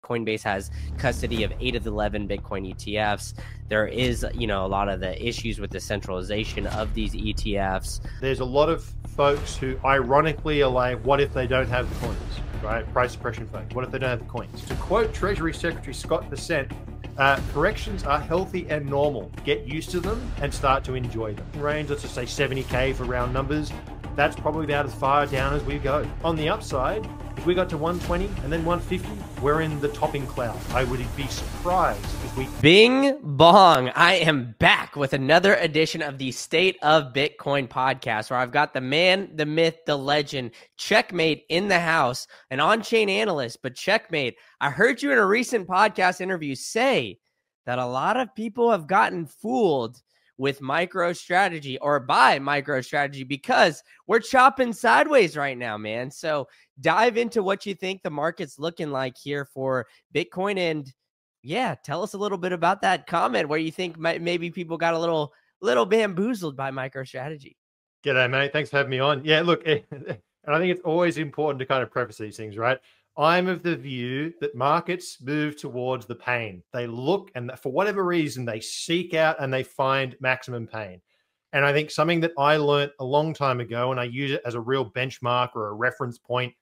Coinbase has custody of 8 of the 11 Bitcoin ETFs. There is, a lot of the issues with the centralization of these ETFs. There's a lot of folks who ironically are like, what if they don't have the coins, right? Price suppression folks. What if they don't have the coins? To quote Treasury Secretary Scott Bessent, corrections are healthy and normal. Get used to them and start to enjoy them. Range, let's just say 70K for round numbers. That's probably about as far down as we go. On the upside, if we got to 120 and then 150, we're in the topping cloud. I would be surprised if we... Bing bong. I am back with another edition of the State of Bitcoin podcast, where I've got the man, the myth, the legend, Checkmate in the house, an on-chain analyst. But Checkmate, I heard you in a recent podcast interview say that a lot of people have gotten fooled with MicroStrategy or by MicroStrategy because we're chopping sideways right now, man. So dive into what you think the market's looking like here for Bitcoin. And yeah, tell us a little bit about that comment where you think maybe people got a little bamboozled by MicroStrategy. G'day, mate. Thanks for having me on. Yeah, look, and I think it's always important to kind of preface these things, right? I'm of the view that markets move towards the pain. They look and for whatever reason, they seek out and they find maximum pain. And I think something that I learned a long time ago, and I use it as a real benchmark or a reference point,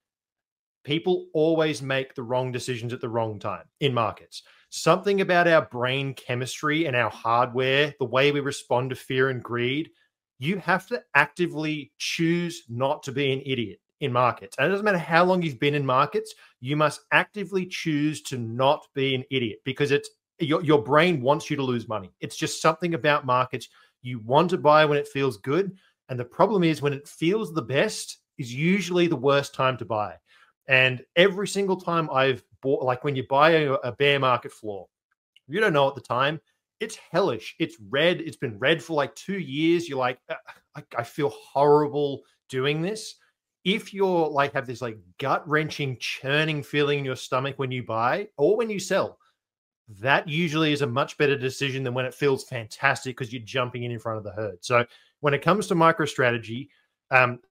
people always make the wrong decisions at the wrong time in markets. Something about our brain chemistry and our hardware, the way we respond to fear and greed, you have to actively choose not to be an idiot in markets. And it doesn't matter how long you've been in markets, you must actively choose to not be an idiot because it's your brain wants you to lose money. It's just something about markets. You want to buy when it feels good. And the problem is when it feels the best is usually the worst time to buy. And every single time I've bought, like when you buy a bear market floor, you don't know at the time, it's hellish. It's red. It's been red for like 2 years. You're like, I feel horrible doing this. If you're like have this like gut-wrenching, churning feeling in your stomach when you buy or when you sell, that usually is a much better decision than when it feels fantastic because you're jumping in front of the herd. So when it comes to MicroStrategy, I'm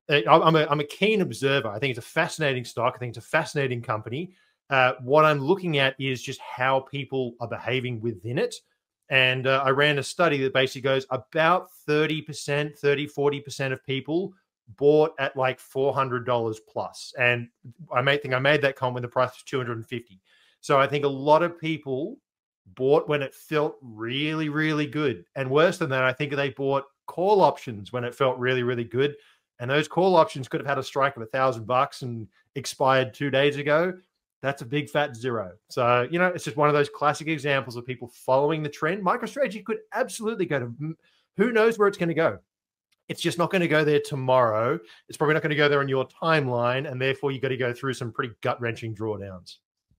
a keen observer. I think it's a fascinating stock. I think it's a fascinating company. What I'm looking at is just how people are behaving within it. And I ran a study that basically goes about 30%, 40% of people bought at like $400 plus. And I made that comment when the price was $250. So I think a lot of people bought when it felt really, really good. And worse than that, I think they bought call options when it felt really, really good. And those call options could have had a strike of $1,000 and expired 2 days ago. That's a big fat zero. So, it's just one of those classic examples of people following the trend. MicroStrategy could absolutely go to, who knows where it's going to go. It's just not going to go there tomorrow. It's probably not going to go there on your timeline. And therefore, you got to go through some pretty gut-wrenching drawdowns.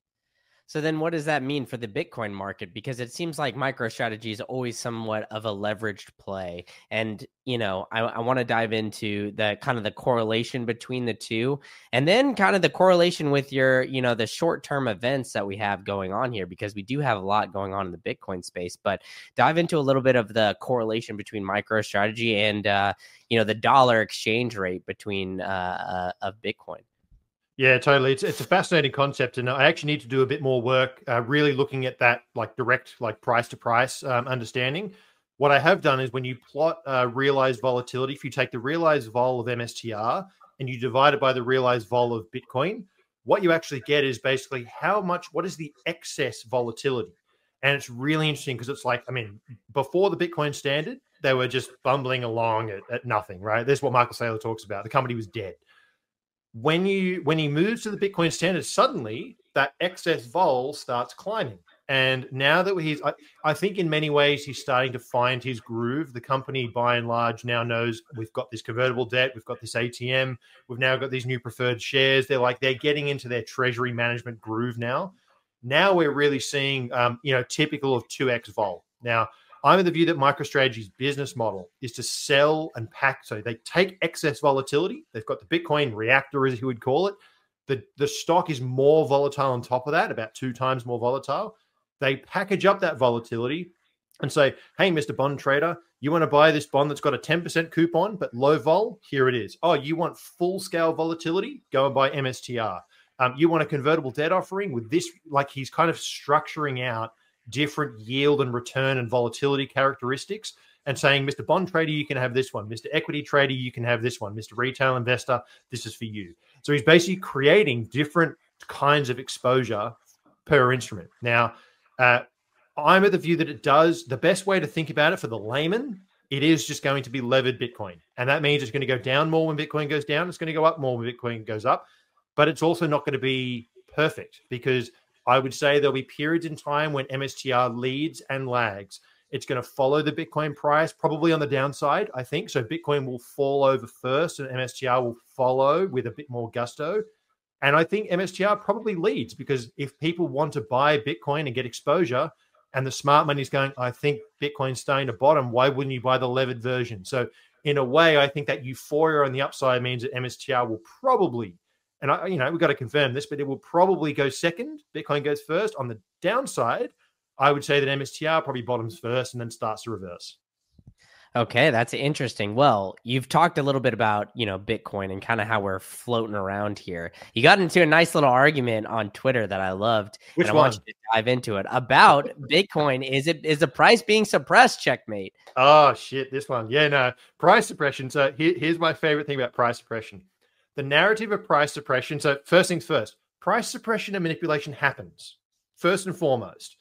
So then what does that mean for the Bitcoin market? Because it seems like MicroStrategy is always somewhat of a leveraged play. And, I want to dive into the kind of the correlation between the two and then kind of the correlation with your, the short-term events that we have going on here, because we do have a lot going on in the Bitcoin space, but dive into a little bit of the correlation between MicroStrategy and, the dollar exchange rate between of Bitcoin. Yeah, totally. It's a fascinating concept, and I actually need to do a bit more work, really looking at that like direct, like price to price understanding. What I have done is when you plot realized volatility, if you take the realized vol of MSTR and you divide it by the realized vol of Bitcoin, what you actually get is basically what is the excess volatility? And it's really interesting because it's like, before the Bitcoin standard, they were just bumbling along at nothing, right? That's what Michael Saylor talks about. The company was dead. When he moves to the Bitcoin standard, suddenly that excess vol starts climbing. And now that I think in many ways he's starting to find his groove. The company, by and large, now knows we've got this convertible debt, we've got this ATM, we've now got these new preferred shares. They're getting into their treasury management groove now. Now we're really seeing, typical of 2x vol. Now, I'm of the view that MicroStrategy's business model is to sell and pack. So they take excess volatility. They've got the Bitcoin reactor, as you would call it. The stock is more volatile on top of that, about 2 times more volatile. They package up that volatility and say, hey, Mr. Bond Trader, you want to buy this bond that's got a 10% coupon, but low vol? Here it is. Oh, you want full-scale volatility? Go and buy MSTR. You want a convertible debt offering with this, like he's kind of structuring out different yield and return and volatility characteristics and saying, Mr. Bond Trader, you can have this one. Mr. Equity Trader, you can have this one. Mr. Retail Investor, this is for you. So he's basically creating different kinds of exposure per instrument. Now, I'm of the view that it does, the best way to think about it for the layman, it is just going to be levered Bitcoin. And that means it's going to go down more when Bitcoin goes down. It's going to go up more when Bitcoin goes up. But it's also not going to be perfect, because I would say there'll be periods in time when MSTR leads and lags. It's going to follow the Bitcoin price, probably on the downside, I think. So Bitcoin will fall over first and MSTR will follow with a bit more gusto. And I think MSTR probably leads, because if people want to buy Bitcoin and get exposure, and the smart money's going, I think Bitcoin's starting to bottom, why wouldn't you buy the levered version? So in a way, I think that euphoria on the upside means that MSTR will probably, and we've got to confirm this, but it will probably go second. Bitcoin goes first. On the downside, I would say that MSTR probably bottoms first and then starts to reverse. Okay, that's interesting. Well, you've talked a little bit about, Bitcoin and kind of how we're floating around here. You got into a nice little argument on Twitter that I loved. Which and I one? want you to dive into it about Bitcoin. Is the price being suppressed, Checkmate? Oh, shit, this one. Yeah, no, price suppression. So here's my favorite thing about price suppression. The narrative of price suppression. So first things first, price suppression and manipulation happens first and foremost.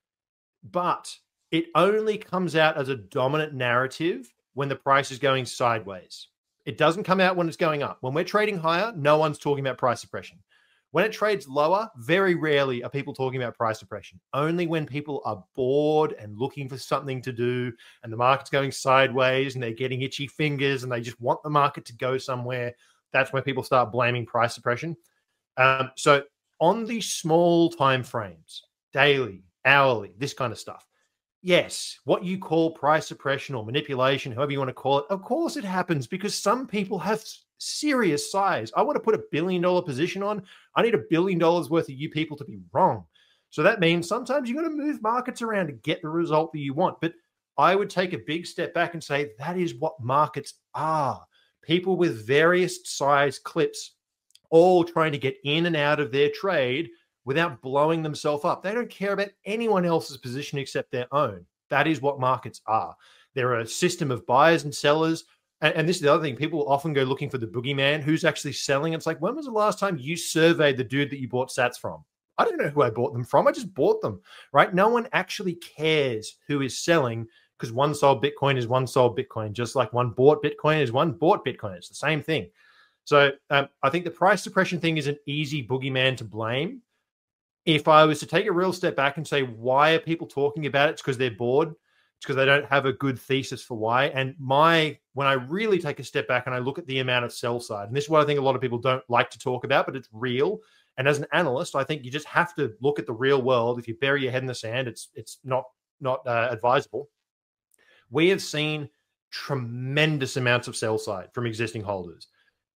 But it only comes out as a dominant narrative when the price is going sideways. It doesn't come out when it's going up. When we're trading higher, no one's talking about price suppression. When it trades lower, very rarely are people talking about price suppression. Only when people are bored and looking for something to do and the market's going sideways and they're getting itchy fingers and they just want the market to go somewhere, that's when people start blaming price suppression. So on these small time frames, daily, hourly, this kind of stuff, yes, what you call price suppression or manipulation, however you want to call it, of course it happens, because some people have serious size. I want to put $1 billion position on. I need $1 billion worth of you people to be wrong. So that means sometimes you're going to move markets around to get the result that you want. But I would take a big step back and say that is what markets are. People with various size clips all trying to get in and out of their trade without blowing themselves up. They don't care about anyone else's position except their own. That is what markets are. They're a system of buyers and sellers. And this is the other thing. People often go looking for the boogeyman, who's actually selling. It's like, when was the last time you surveyed the dude that you bought sats from? I don't know who I bought them from. I just bought them, right? No one actually cares who is selling, because one sold Bitcoin is one sold Bitcoin, just like one bought Bitcoin is one bought Bitcoin. It's the same thing. So I think the price suppression thing is an easy boogeyman to blame. If I was to take a real step back and say, why are people talking about it? It's because they're bored. It's because they don't have a good thesis for why. And when I really take a step back and I look at the amount of sell side, and this is what I think a lot of people don't like to talk about, but it's real. And as an analyst, I think you just have to look at the real world. If you bury your head in the sand, it's not advisable. We have seen tremendous amounts of sell side from existing holders.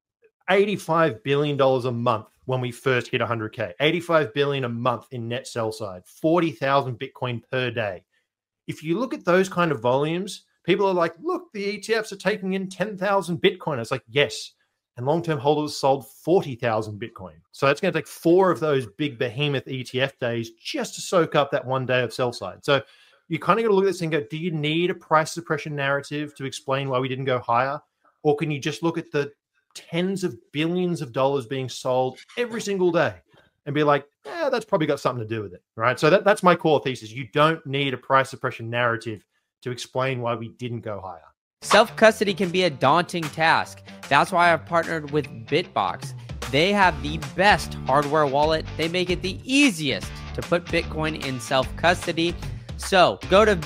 $85 billion a month when we first hit 100K, $85 billion a month in net sell side, 40,000 Bitcoin per day. If you look at those kind of volumes, people are like, look, the ETFs are taking in 10,000 Bitcoin. It's like, yes. And long-term holders sold 40,000 Bitcoin. So it's going to take 4 of those big behemoth ETF days just to soak up that one day of sell side. So you kind of got to look at this and go, do you need a price suppression narrative to explain why we didn't go higher? Or can you just look at the tens of billions of dollars being sold every single day and be like, that's probably got something to do with it, right? So that's my core thesis. You don't need a price suppression narrative to explain why we didn't go higher. Self-custody can be a daunting task. That's why I've partnered with Bitbox. They have the best hardware wallet. They make it the easiest to put Bitcoin in self-custody. So go to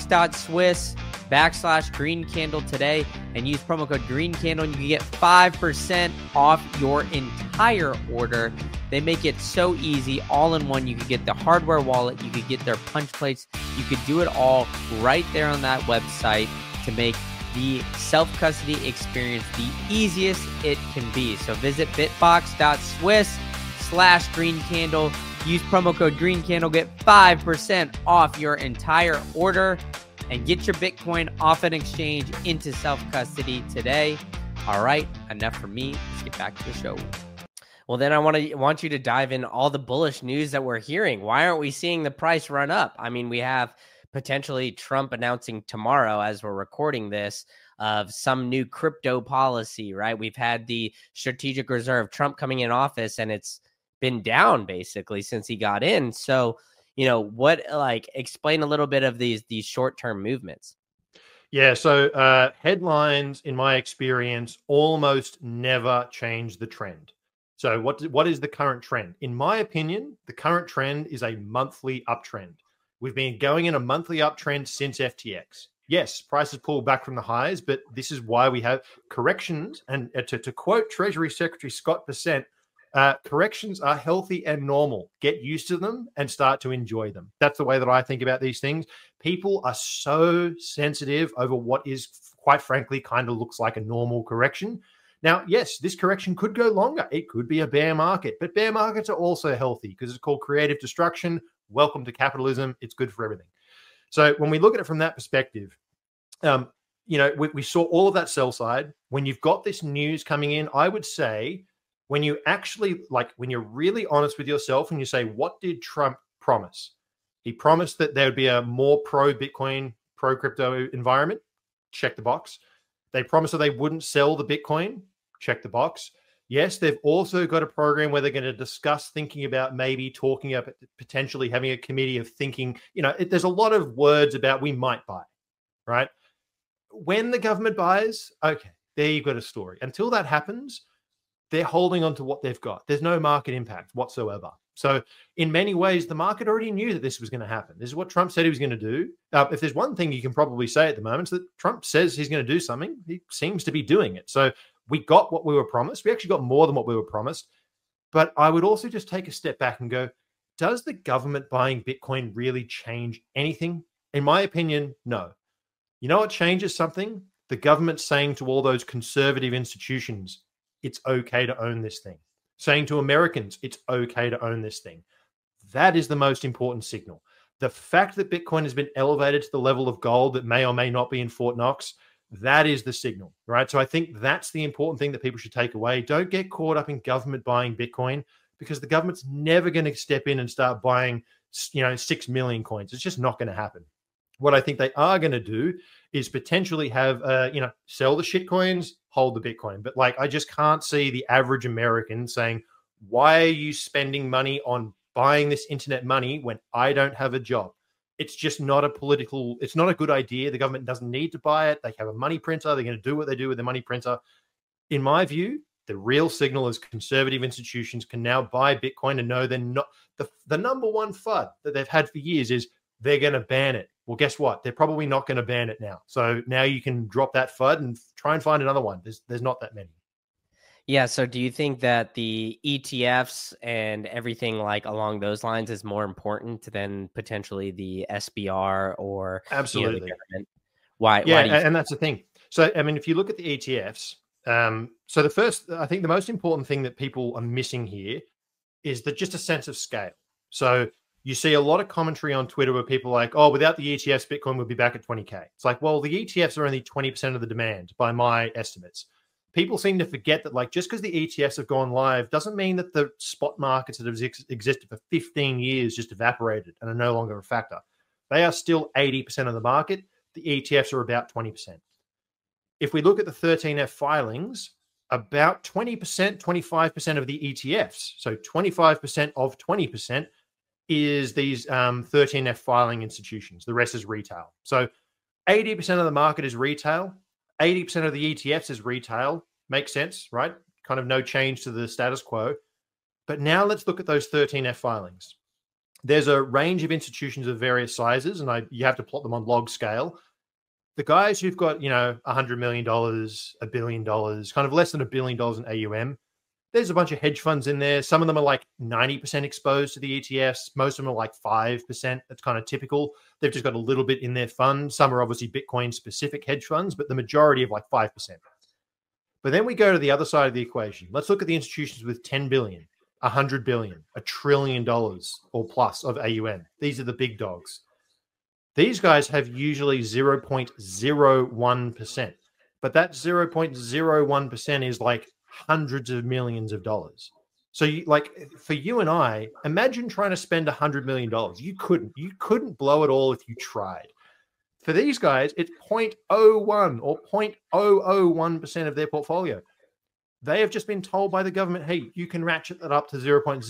bitbox.swiss/greencandle today and use promo code greencandle and you can get 5% off your entire order. They make it so easy, all in one. You could get the hardware wallet, you could get their punch plates, you could do it all right there on that website to make the self-custody experience the easiest it can be. So visit bitbox.swiss/greencandle. Use promo code greencandle, get 5% off your entire order, and get your Bitcoin off an exchange into self-custody today. All right, enough for me. Let's get back to the show. Well, then I want you to dive in all the bullish news that we're hearing. Why aren't we seeing the price run up? I mean, we have potentially Trump announcing tomorrow, as we're recording this, of some new crypto policy, right? We've had the strategic reserve, Trump coming in office, and it's been down basically since he got in. So, explain a little bit of these short-term movements. Yeah, so headlines, in my experience, almost never change the trend. So what is the current trend? In my opinion, the current trend is a monthly uptrend. We've been going in a monthly uptrend since FTX. Yes, prices pulled back from the highs, but this is why we have corrections. And to quote Treasury Secretary Scott Bessent, corrections are healthy and normal. Get used to them and start to enjoy them. That's the way that I think about these things. People are so sensitive over what is, quite frankly, kind of looks like a normal correction. Now, yes, this correction could go longer. It could be a bear market, but bear markets are also healthy because it's called creative destruction. Welcome to capitalism. It's good for everything. So when we look at it from that perspective, we saw all of that sell side. When you've got this news coming in, I would say when you actually, when you're really honest with yourself and you say, what did Trump promise? He promised that there would be a more pro-Bitcoin, pro-crypto environment. Check the box. They promised that they wouldn't sell the Bitcoin. Check the box. Yes, they've also got a program where they're going to discuss thinking about maybe talking about potentially having a committee of thinking. There's a lot of words about we might buy, right? When the government buys, okay, there you've got a story. Until that happens, they're holding on to what they've got. There's no market impact whatsoever. So in many ways, the market already knew that this was going to happen. This is what Trump said he was going to do. If there's one thing you can probably say at the moment, is that Trump says he's going to do something. He seems to be doing it. So we got what we were promised. We actually got more than what we were promised. But I would also just take a step back and go, does the government buying Bitcoin really change anything? In my opinion, no. You know what changes something? The government saying to all those conservative institutions, it's okay to own this thing. Saying to Americans, it's okay to own this thing. That is the most important signal. The fact that Bitcoin has been elevated to the level of gold that may or may not be in Fort Knox, that is the signal, right? So I think that's the important thing that people should take away. Don't get caught up in government buying Bitcoin because the government's never going to step in and start buying, 6 million coins. It's just not going to happen. What I think they are going to do is potentially have, sell the shit coins, hold the Bitcoin. But I just can't see the average American saying, why are you spending money on buying this internet money when I don't have a job? It's just not it's not a good idea. The government doesn't need to buy it. They have a money printer. They're going to do what they do with the money printer. In my view, the real signal is conservative institutions can now buy Bitcoin and know they're not the number one FUD that they've had for years is they're going to ban it. Well, guess what? They're probably not going to ban it now. So now you can drop that FUD and try and find another one. There's not that many. Yeah. So do you think that the ETFs and everything along those lines is more important than potentially the SBR or absolutely the government? Why? Yeah, why and that's the thing. So, I mean, if you look at the ETFs, I think the most important thing that people are missing here is that just a sense of scale. So you see a lot of commentary on Twitter where people are like, oh, without the ETFs, Bitcoin would be back at 20K. It's like, well, the ETFs are only 20% of the demand by my estimates. People seem to forget that just because the ETFs have gone live doesn't mean that the spot markets that have existed for 15 years just evaporated and are no longer a factor. They are still 80% of the market. The ETFs are about 20%. If we look at the 13F filings, about 20%, 25% of the ETFs, so 25% of 20% is these 13F filing institutions. The rest is retail. So 80% of the market is retail. 80% of the ETFs is retail. Makes sense, right? Kind of no change to the status quo. But now let's look at those 13F filings. There's a range of institutions of various sizes, and you have to plot them on log scale. The guys who've got, $100 million, $1 billion, kind of less than $1 billion in AUM, there's a bunch of hedge funds in there. Some of them are 90% exposed to the ETFs. Most of them are 5%. That's kind of typical. They've just got a little bit in their fund. Some are obviously Bitcoin specific hedge funds, but the majority of 5%. But then we go to the other side of the equation. Let's look at the institutions with 10 billion, 100 billion, $1 trillion or plus of AUM. These are the big dogs. These guys have usually 0.01%, but that 0.01% is hundreds of millions of dollars. So for you and I, imagine trying to spend $100 million. You couldn't blow it all if you tried. For these guys, it's 0.01 or 0.001% of their portfolio. They have just been told by the government, hey, you can ratchet that up to 0.02,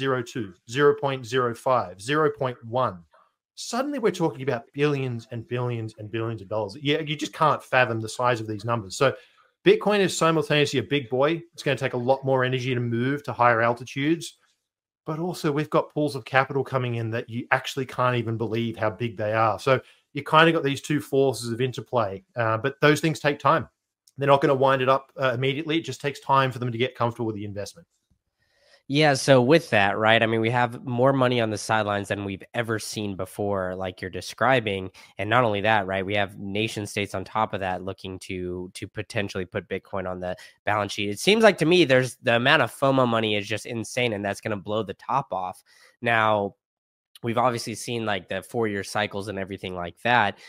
0.05, 0.1. Suddenly we're talking about billions and billions and billions of dollars. Yeah, you just can't fathom the size of these numbers. So Bitcoin is simultaneously a big boy. It's going to take a lot more energy to move to higher altitudes. But also we've got pools of capital coming in that you actually can't even believe how big they are. So you kind of got these two forces of interplay. But those things take time. They're not going to wind it up immediately. It just takes time for them to get comfortable with the investment. Yeah, so with that, right? I mean, we have more money on the sidelines than we've ever seen before, like you're describing. And not only that, right? We have nation states on top of that looking to potentially put Bitcoin on the balance sheet. It seems like to me there's the amount of FOMO money is just insane, and that's going to blow the top off. Now, we've obviously seen like the 4-year cycles and everything like that.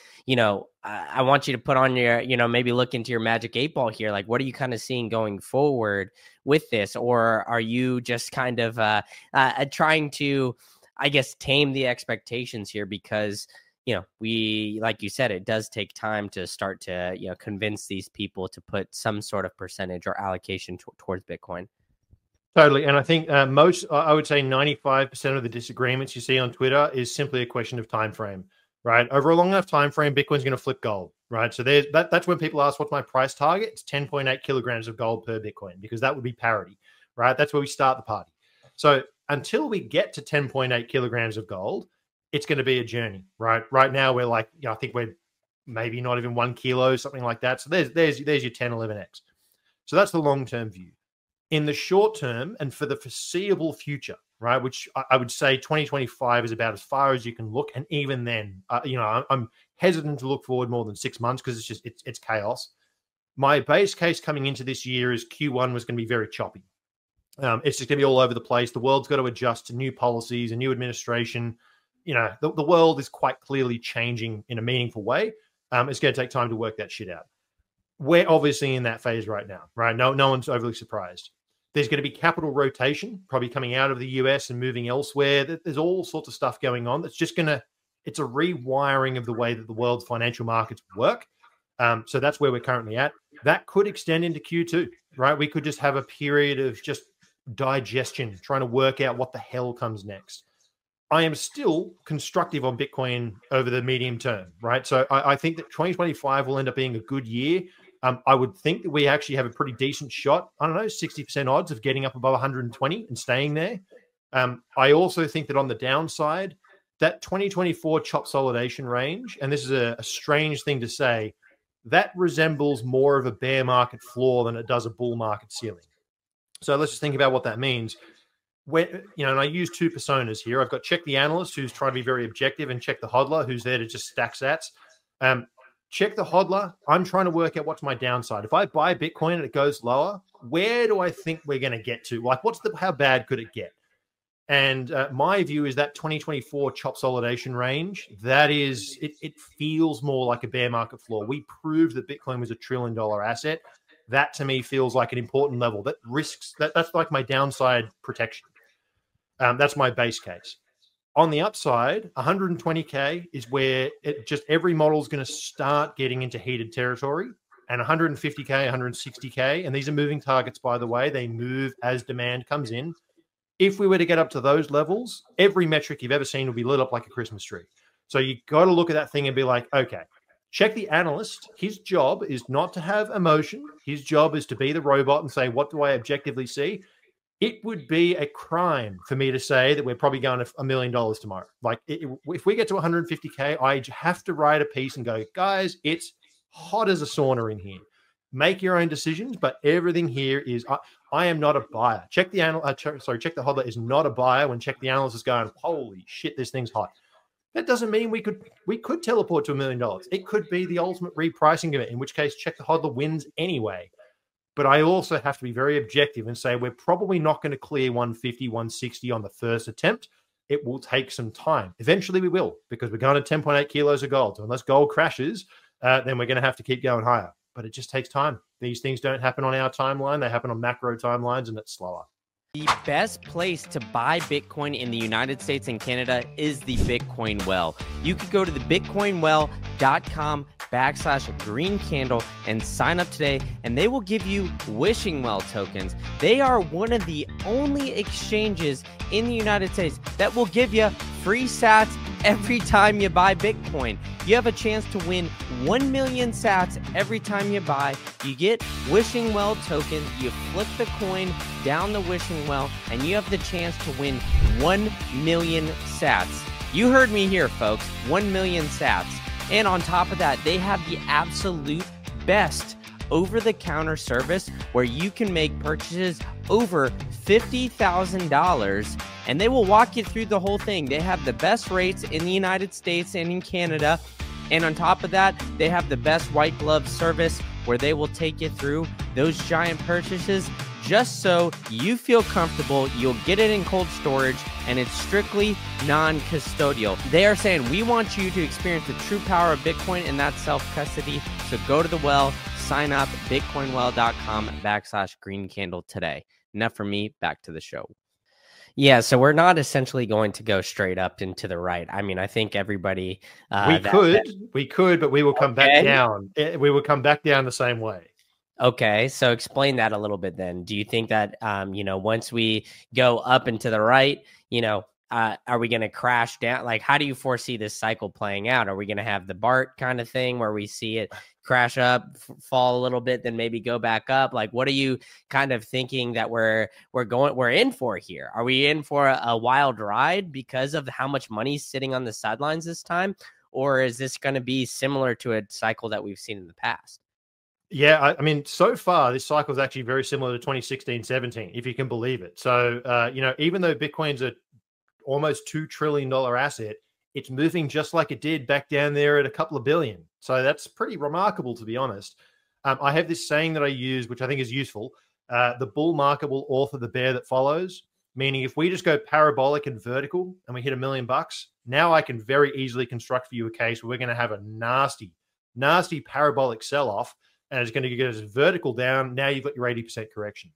I want you to put on your, maybe look into your magic 8 ball here. Like, what are you kind of seeing going forward with this? Or are you just kind of trying to, I guess, tame the expectations here? Because, we, like you said, it does take time to start to, convince these people to put some sort of percentage or allocation towards Bitcoin. Totally. And I think I would say 95% of the disagreements you see on Twitter is simply a question of time frame, right? Over a long enough time frame, Bitcoin's going to flip gold, right? So that's when people ask, what's my price target? It's 10.8 kilograms of gold per Bitcoin, because that would be parity, right? That's where we start the party. So until we get to 10.8 kilograms of gold, it's going to be a journey, right? Right now, we're like, I think we're maybe not even 1 kilo, something like that. So there's your 10, 11x. So that's the long-term view. In the short term and for the foreseeable future, right, which I would say 2025 is about as far as you can look. And even then, I'm hesitant to look forward more than 6 months because it's chaos. My base case coming into this year is Q1 was going to be very choppy. It's just going to be all over the place. The world's got to adjust to new policies, a new administration. The world is quite clearly changing in a meaningful way. It's going to take time to work that shit out. We're obviously in that phase right now, right? No one's overly surprised. There's going to be capital rotation, probably coming out of the US and moving elsewhere. There's all sorts of stuff going on. It's a rewiring of the way that the world's financial markets work. So that's where we're currently at. That could extend into Q2, right? We could just have a period of just digestion, trying to work out what the hell comes next. I am still constructive on Bitcoin over the medium term, right? So I think that 2025 will end up being a good year. I would think that we actually have a pretty decent shot, 60% odds of getting up above 120 and staying there. I also think that on the downside, that 2024 chop solidation range, and this is a strange thing to say, that resembles more of a bear market floor than it does a bull market ceiling. So let's just think about what that means. And I use two personas here. I've got Check the Analyst, who's trying to be very objective, and Check the Hodler, who's there to just stack sats. Check the Hodler, I'm trying to work out what's my downside. If I buy Bitcoin and it goes lower, where do I think we're going to get to? Like, how bad could it get? And my view is that 2024 chop solidation range, that is, it feels more like a bear market floor. We proved that Bitcoin was $1 trillion asset. That to me feels like an important level. That's like my downside protection. That's my base case. On the upside, 120K is where every model is going to start getting into heated territory, and 150K, 160K, and these are moving targets, by the way. They move as demand comes in. If we were to get up to those levels, every metric you've ever seen will be lit up like a Christmas tree. So you got to look at that thing and be like, okay, Check the Analyst. His job is not to have emotion. His job is to be the robot and say, what do I objectively see? It would be a crime for me to say that we're probably going to $1 million tomorrow. Like, if we get to 150K, I have to write a piece and go, guys, it's hot as a sauna in here. Make your own decisions, but everything here is, I am not a buyer. Check the Hodler is not a buyer when Check the Analyst is going, holy shit, this thing's hot. That doesn't mean we could teleport to $1 million. It could be the ultimate repricing event, in which case Check the Hodler wins anyway. But I also have to be very objective and say we're probably not going to clear 150, 160 on the first attempt. It will take some time. Eventually we will, because we're going to 10.8 kilos of gold. So unless gold crashes, then we're going to have to keep going higher. But it just takes time. These things don't happen on our timeline. They happen on macro timelines, and it's slower. The best place to buy Bitcoin in the United States and Canada is the Bitcoin Well. You could go to the bitcoinwell.com/green candle and sign up today, and they will give you Wishing Well tokens. They are one of the only exchanges in the United States that will give you free sats every time you buy Bitcoin. You have a chance to win 1 million sats every time you buy. You get Wishing Well tokens. You flip the coin down the Wishing Well, and you have the chance to win 1 million sats. You heard me here, folks. 1 million sats. And on top of that, they have the absolute best over-the-counter service where you can make purchases over $50,000, and they will walk you through the whole thing. They have the best rates in the United States and in Canada. And on top of that, they have the best white glove service where they will take you through those giant purchases just so you feel comfortable. You'll get it in cold storage, and it's strictly non-custodial. They are saying, we want you to experience the true power of Bitcoin and that self-custody. So go to the Well, sign up, bitcoinwell.com/green candle today. Enough for me, back to the show. Yeah, so we're not essentially going to go straight up and to the right. I mean, I think everybody... we could, but we will come back down. We will come back down the same way. Okay, so explain that a little bit then. Do you think that, once we go up and to the right, are we going to crash down? Like, how do you foresee this cycle playing out? Are we going to have the BART kind of thing where we see it crash up, fall a little bit, then maybe go back up? Like, what are you kind of thinking that we're in for here? Are we in for a wild ride because of how much money's sitting on the sidelines this time? Or is this going to be similar to a cycle that we've seen in the past? Yeah, I mean, so far, this cycle is actually very similar to 2016, 17, if you can believe it. So, even though Bitcoin's a almost $2 trillion asset, it's moving just like it did back down there at a couple of billion. So that's pretty remarkable, to be honest. I have this saying that I use, which I think is useful. The bull market will author the bear that follows, meaning if we just go parabolic and vertical and we hit $1 million, now I can very easily construct for you a case where we're going to have a nasty, nasty parabolic sell-off, and it's going to get us vertical down. Now you've got your 80% correction.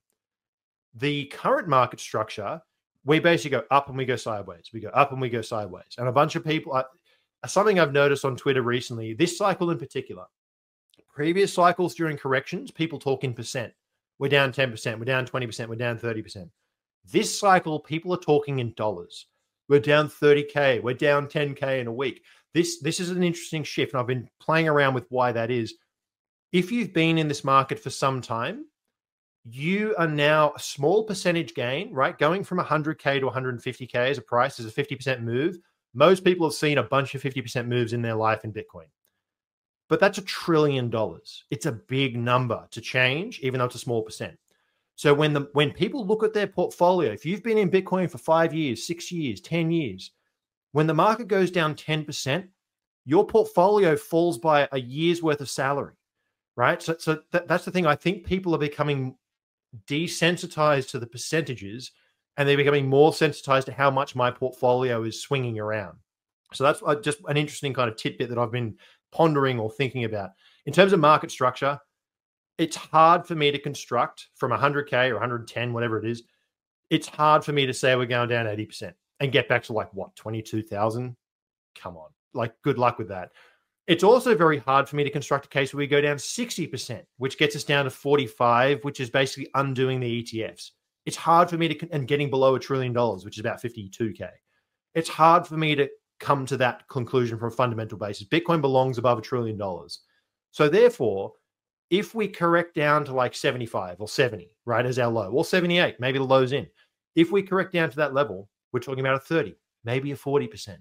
The current market structure, we basically go up and we go sideways. We go up and we go sideways. And a bunch of people, something I've noticed on Twitter recently, this cycle in particular, previous cycles during corrections, people talk in percent. We're down 10%, we're down 20%, we're down 30%. This cycle, people are talking in dollars. We're down 30K, we're down 10K in a week. This is an interesting shift, and I've been playing around with why that is. If you've been in this market for some time, you are now a small percentage gain, right? Going from 100K to 150K as a price is a 50% move. Most people have seen a bunch of 50% moves in their life in Bitcoin. But that's $1 trillion. It's a big number to change, even though it's a small percent. So when people look at their portfolio, if you've been in Bitcoin for 5 years, 6 years, 10 years, when the market goes down 10%, your portfolio falls by a year's worth of salary, right? So that's the thing. I think people are becoming desensitized to the percentages, and they're becoming more sensitized to how much my portfolio is swinging around. So that's just an interesting kind of tidbit that I've been pondering or thinking about. In terms of market structure, it's hard for me to construct from 100K or 110, whatever it is. It's hard for me to say we're going down 80% and get back to like, what, 22,000? Come on. Like, good luck with that. It's also very hard for me to construct a case where we go down 60%, which gets us down to 45, which is basically undoing the ETFs. It's hard for me to, and getting below $1 trillion, which is about 52K. It's hard for me to come to that conclusion from a fundamental basis. Bitcoin belongs above $1 trillion. So therefore, if we correct down to like 75 or 70, right, as our low, or 78, maybe the low's in. If we correct down to that level, we're talking about a 30, maybe a 40%.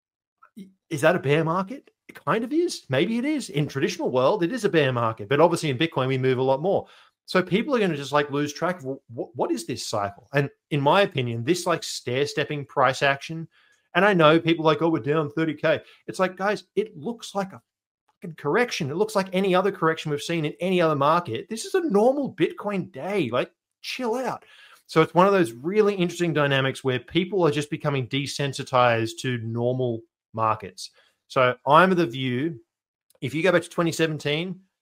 Is that a bear market? It kind of is. Maybe it is. In traditional world, it is a bear market. But obviously in Bitcoin, we move a lot more. So people are going to just like lose track of what is this cycle? And in my opinion, this like stair-stepping price action. And I know people are like, oh, we're down 30K. It's like, guys, it looks like a fucking correction. It looks like any other correction we've seen in any other market. This is a normal Bitcoin day. Like, chill out. So it's one of those really interesting dynamics where people are just becoming desensitized to normal markets. So I'm of the view, if you go back to 2017,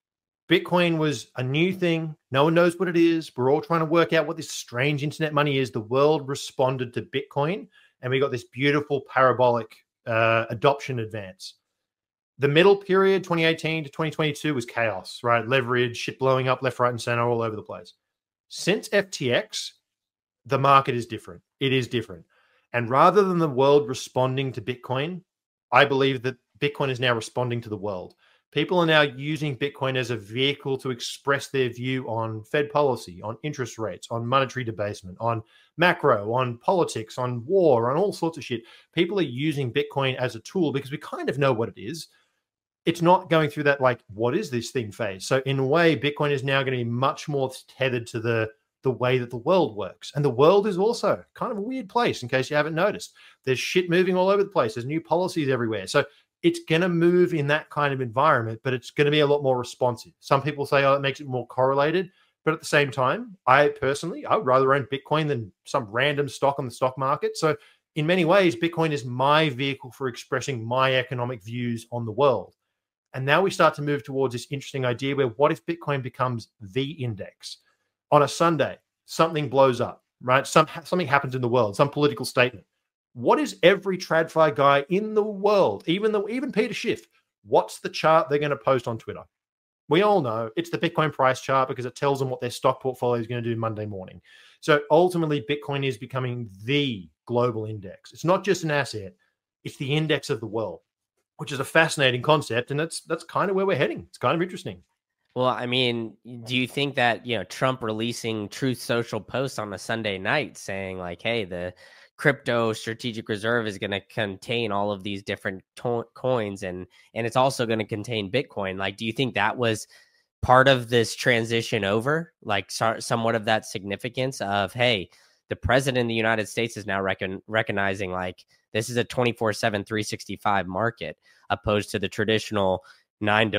Bitcoin was a new thing. No one knows what it is. We're all trying to work out what this strange internet money is. The world responded to Bitcoin, and we got this beautiful parabolic adoption advance. The middle period, 2018 to 2022, was chaos, right? Leverage, shit blowing up left, right, and center, all over the place. Since FTX, the market is different. It is different. And rather than the world responding to Bitcoin, I believe that Bitcoin is now responding to the world. People are now using Bitcoin as a vehicle to express their view on Fed policy, on interest rates, on monetary debasement, on macro, on politics, on war, on all sorts of shit. People are using Bitcoin as a tool because we kind of know what it is. It's not going through that, like, what is this thing phase? So in a way, Bitcoin is now going to be much more tethered to the way that the world works. And the world is also kind of a weird place, in case you haven't noticed. There's shit moving all over the place. There's new policies everywhere. So it's going to move in that kind of environment, but it's going to be a lot more responsive. Some people say, oh, it makes it more correlated. But at the same time, I would rather own Bitcoin than some random stock on the stock market. So in many ways, Bitcoin is my vehicle for expressing my economic views on the world. And now we start to move towards this interesting idea where what if Bitcoin becomes the index? On a Sunday, something blows up, right? Something happens in the world, some political statement. What is every TradFi guy in the world, even Peter Schiff, what's the chart they're going to post on Twitter? We all know it's the Bitcoin price chart because it tells them what their stock portfolio is going to do Monday morning. So ultimately, Bitcoin is becoming the global index. It's not just an asset, it's the index of the world, which is a fascinating concept. And that's kind of where we're heading. It's kind of interesting. Well, I mean, do you think that, Trump releasing Truth Social posts on a Sunday night saying like, hey, the crypto strategic reserve is going to contain all of these different coins and it's also going to contain Bitcoin. Like, do you think that was part of this transition over, like somewhat of that significance of, hey, the president of the United States is now recognizing like this is a 24/7, 365 market opposed to the traditional 9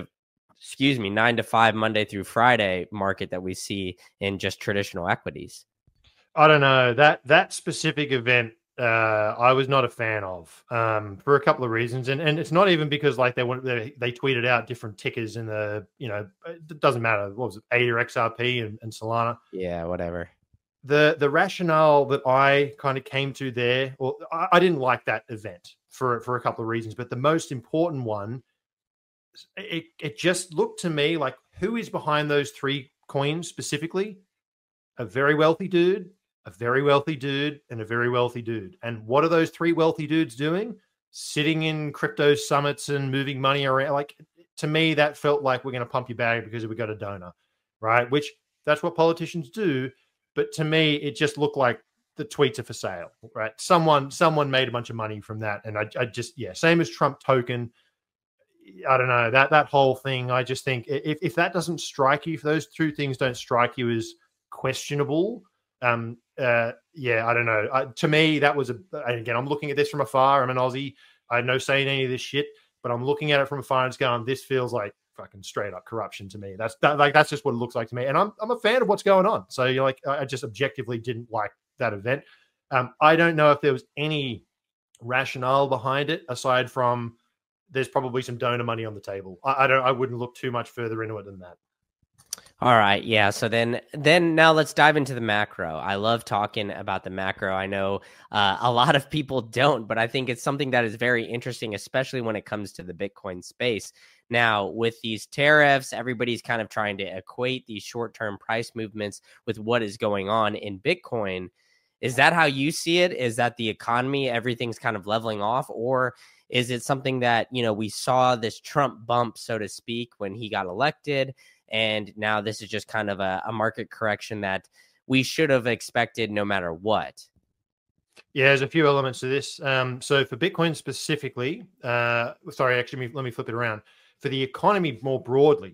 to 5 Monday through Friday market that we see in just traditional equities? I don't know, that specific event. I was not a fan of for a couple of reasons, and it's not even because like they tweeted out different tickers in the it doesn't matter, what was it, ADA, XRP, and Solana. Yeah, whatever. The rationale that I kind of came to there, or I didn't like that event for a couple of reasons, but the most important one, it just looked to me like who is behind those three coins specifically? A very wealthy dude, a very wealthy dude, and a very wealthy dude. And what are those three wealthy dudes doing? Sitting in crypto summits and moving money around. Like, to me, that felt like we're going to pump your bag because we got a donor, right? Which that's what politicians do. But to me, it just looked like the tweets are for sale, right? Someone made a bunch of money from that. And I just, same as Trump token. I don't know, that whole thing. I just think if that doesn't strike you, if those two things don't strike you as questionable, I don't know. To me, that was again, I'm looking at this from afar. I'm an Aussie. I had no say in any of this shit, but I'm looking at it from afar and it's going, this feels like fucking straight up corruption to me. That's just what it looks like to me. And I'm a fan of what's going on. So I just objectively didn't like that event. I don't know if there was any rationale behind it aside from there's probably some donor money on the table. I wouldn't look too much further into it than that. All right. Yeah. So then now let's dive into the macro. I love talking about the macro. I know a lot of people don't, but I think it's something that is very interesting, especially when it comes to the Bitcoin space. Now, with these tariffs, everybody's kind of trying to equate these short-term price movements with what is going on in Bitcoin. Is that how you see it? Is that the economy, everything's kind of leveling off? Or is it something that, we saw this Trump bump, so to speak, when he got elected, and now this is just kind of a market correction that we should have expected no matter what? Yeah, there's a few elements to this. So for Bitcoin specifically, let me flip it around. For the economy more broadly,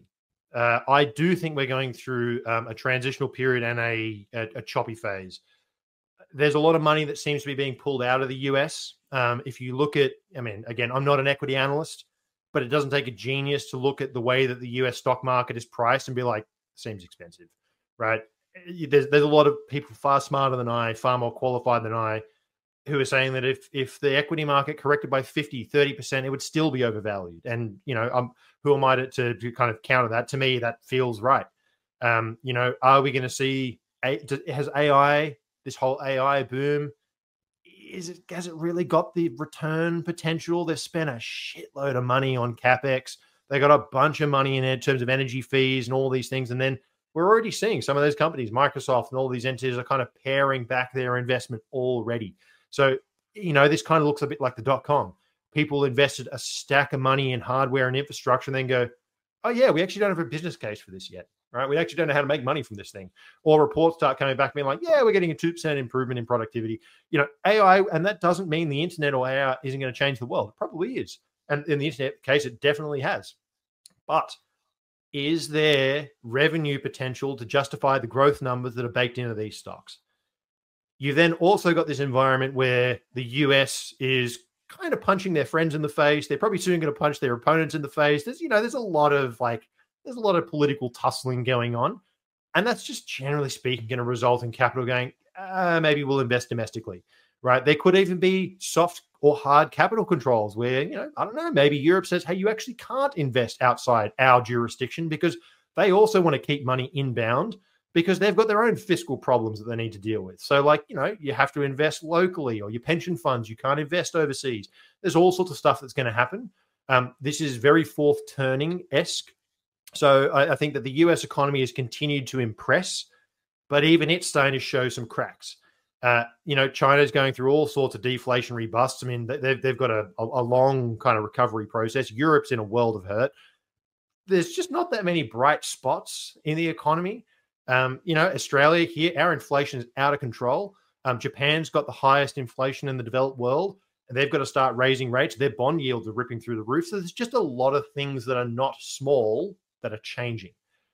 I do think we're going through a transitional period and a choppy phase. There's a lot of money that seems to be being pulled out of the US. If you look at, again, I'm not an equity analyst, but it doesn't take a genius to look at the way that the US stock market is priced and be like, seems expensive, right? There's a lot of people far smarter than I, far more qualified than I, who are saying that if the equity market corrected by 50-30%, it would still be overvalued. And who am I to kind of counter that? To me, that feels right. Are we going to see has AI, this whole AI boom, has it really got the return potential? They've spent a shitload of money on CapEx. They got a bunch of money in it in terms of energy fees and all these things. And then we're already seeing some of those companies, Microsoft and all these entities, are kind of paring back their investment already. So, this kind of looks a bit like the dot-com. People invested a stack of money in hardware and infrastructure and then go, oh, yeah, we actually don't have a business case for this yet, right? We actually don't know how to make money from this thing. Or reports start coming back being like, yeah, we're getting a 2% improvement in productivity. AI, and that doesn't mean the internet or AI isn't going to change the world. It probably is. And in the internet case, it definitely has. But is there revenue potential to justify the growth numbers that are baked into these stocks? You then also got this environment where the US is kind of punching their friends in the face. They're probably soon going to punch their opponents in the face. There's a lot of political tussling going on. And that's just generally speaking going to result in capital going, maybe we'll invest domestically, right? There could even be soft or hard capital controls where, I don't know, maybe Europe says, hey, you actually can't invest outside our jurisdiction because they also want to keep money inbound because they've got their own fiscal problems that they need to deal with. So you have to invest locally, or your pension funds, you can't invest overseas. There's all sorts of stuff that's going to happen. This is very fourth turning-esque. So I think that the US economy has continued to impress, but even it's starting to show some cracks. China's going through all sorts of deflationary busts. I mean, they've got a long kind of recovery process. Europe's in a world of hurt. There's just not that many bright spots in the economy. Australia here, our inflation is out of control. Japan's got the highest inflation in the developed world, and they've got to start raising rates. Their bond yields are ripping through the roof. So there's just a lot of things that are not small that are changing.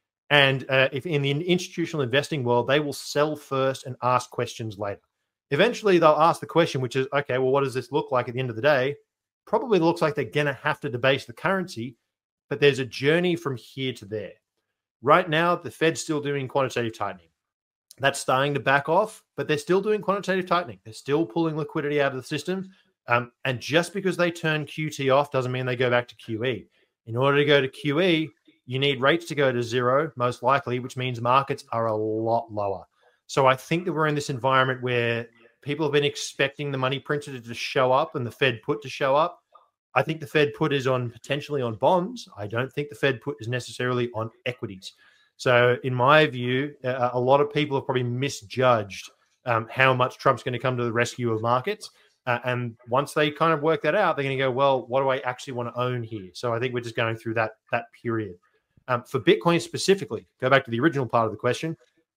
And if in the institutional investing world, they will sell first and ask questions later. Eventually, they'll ask the question, which is, okay, well, what does this look like at the end of the day? Probably looks like they're going to have to debase the currency, but there's a journey from here to there. Right now, the Fed's still doing quantitative tightening. That's starting to back off, but they're still doing quantitative tightening. They're still pulling liquidity out of the system. And just because they turn QT off doesn't mean they go back to QE. In order to go to QE, you need rates to go to zero, most likely, which means markets are a lot lower. So I think that we're in this environment where people have been expecting the money printed to show up and the Fed put to show up. I think the Fed put is potentially on bonds. I don't think the Fed put is necessarily on equities. So in my view, a lot of people have probably misjudged how much Trump's going to come to the rescue of markets. And once they kind of work that out, they're going to go, well, what do I actually want to own here? So I think we're just going through that period. For Bitcoin specifically, go back to the original part of the question,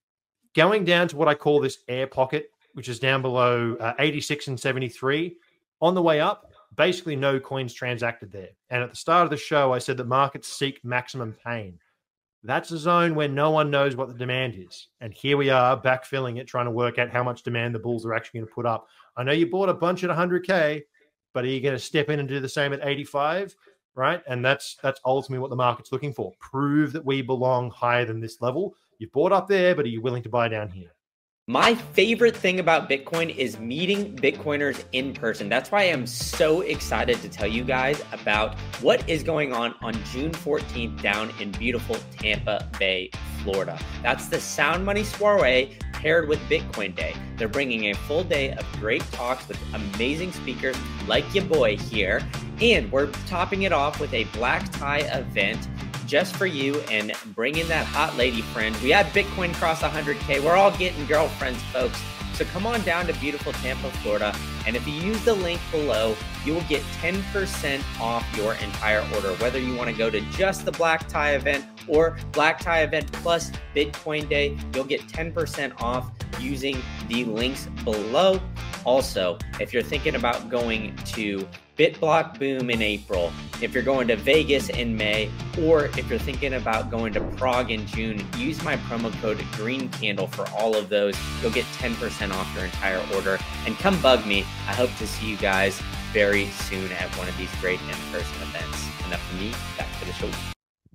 going down to what I call this air pocket, which is down below 86 and 73, on the way up, basically no coins transacted there. And at the start of the show, I said that markets seek maximum pain. That's a zone where no one knows what the demand is. And here we are backfilling it, trying to work out how much demand the bulls are actually going to put up. I know you bought a bunch at 100K, but are you going to step in and do the same at 85? Right? And that's ultimately what the market's looking for. Prove that we belong higher than this level. You bought up there, but are you willing to buy down here? My favorite thing about Bitcoin is meeting Bitcoiners in person. That's why I'm so excited to tell you guys about what is going on June 14th down in beautiful Tampa Bay, Florida. That's the Sound Money Soiree paired with Bitcoin Day. They're bringing a full day of great talks with amazing speakers like your boy here. And we're topping it off with a black tie event just for you and bring in that hot lady friend. We had Bitcoin cross 100K. We're all getting girlfriends, folks. So come on down to beautiful Tampa, Florida. And if you use the link below, you will get 10% off your entire order. Whether you want to go to just the black tie event or black tie event plus Bitcoin Day, you'll get 10% off using the links below. Also, if you're thinking about going to BitBlock Boom in April, if you're going to Vegas in May, or if you're thinking about going to Prague in June, use my promo code GreenCandle for all of those. You'll get 10% off your entire order. And come bug me. I hope to see you guys very soon at one of these great in-person events. Enough from me, back to the show.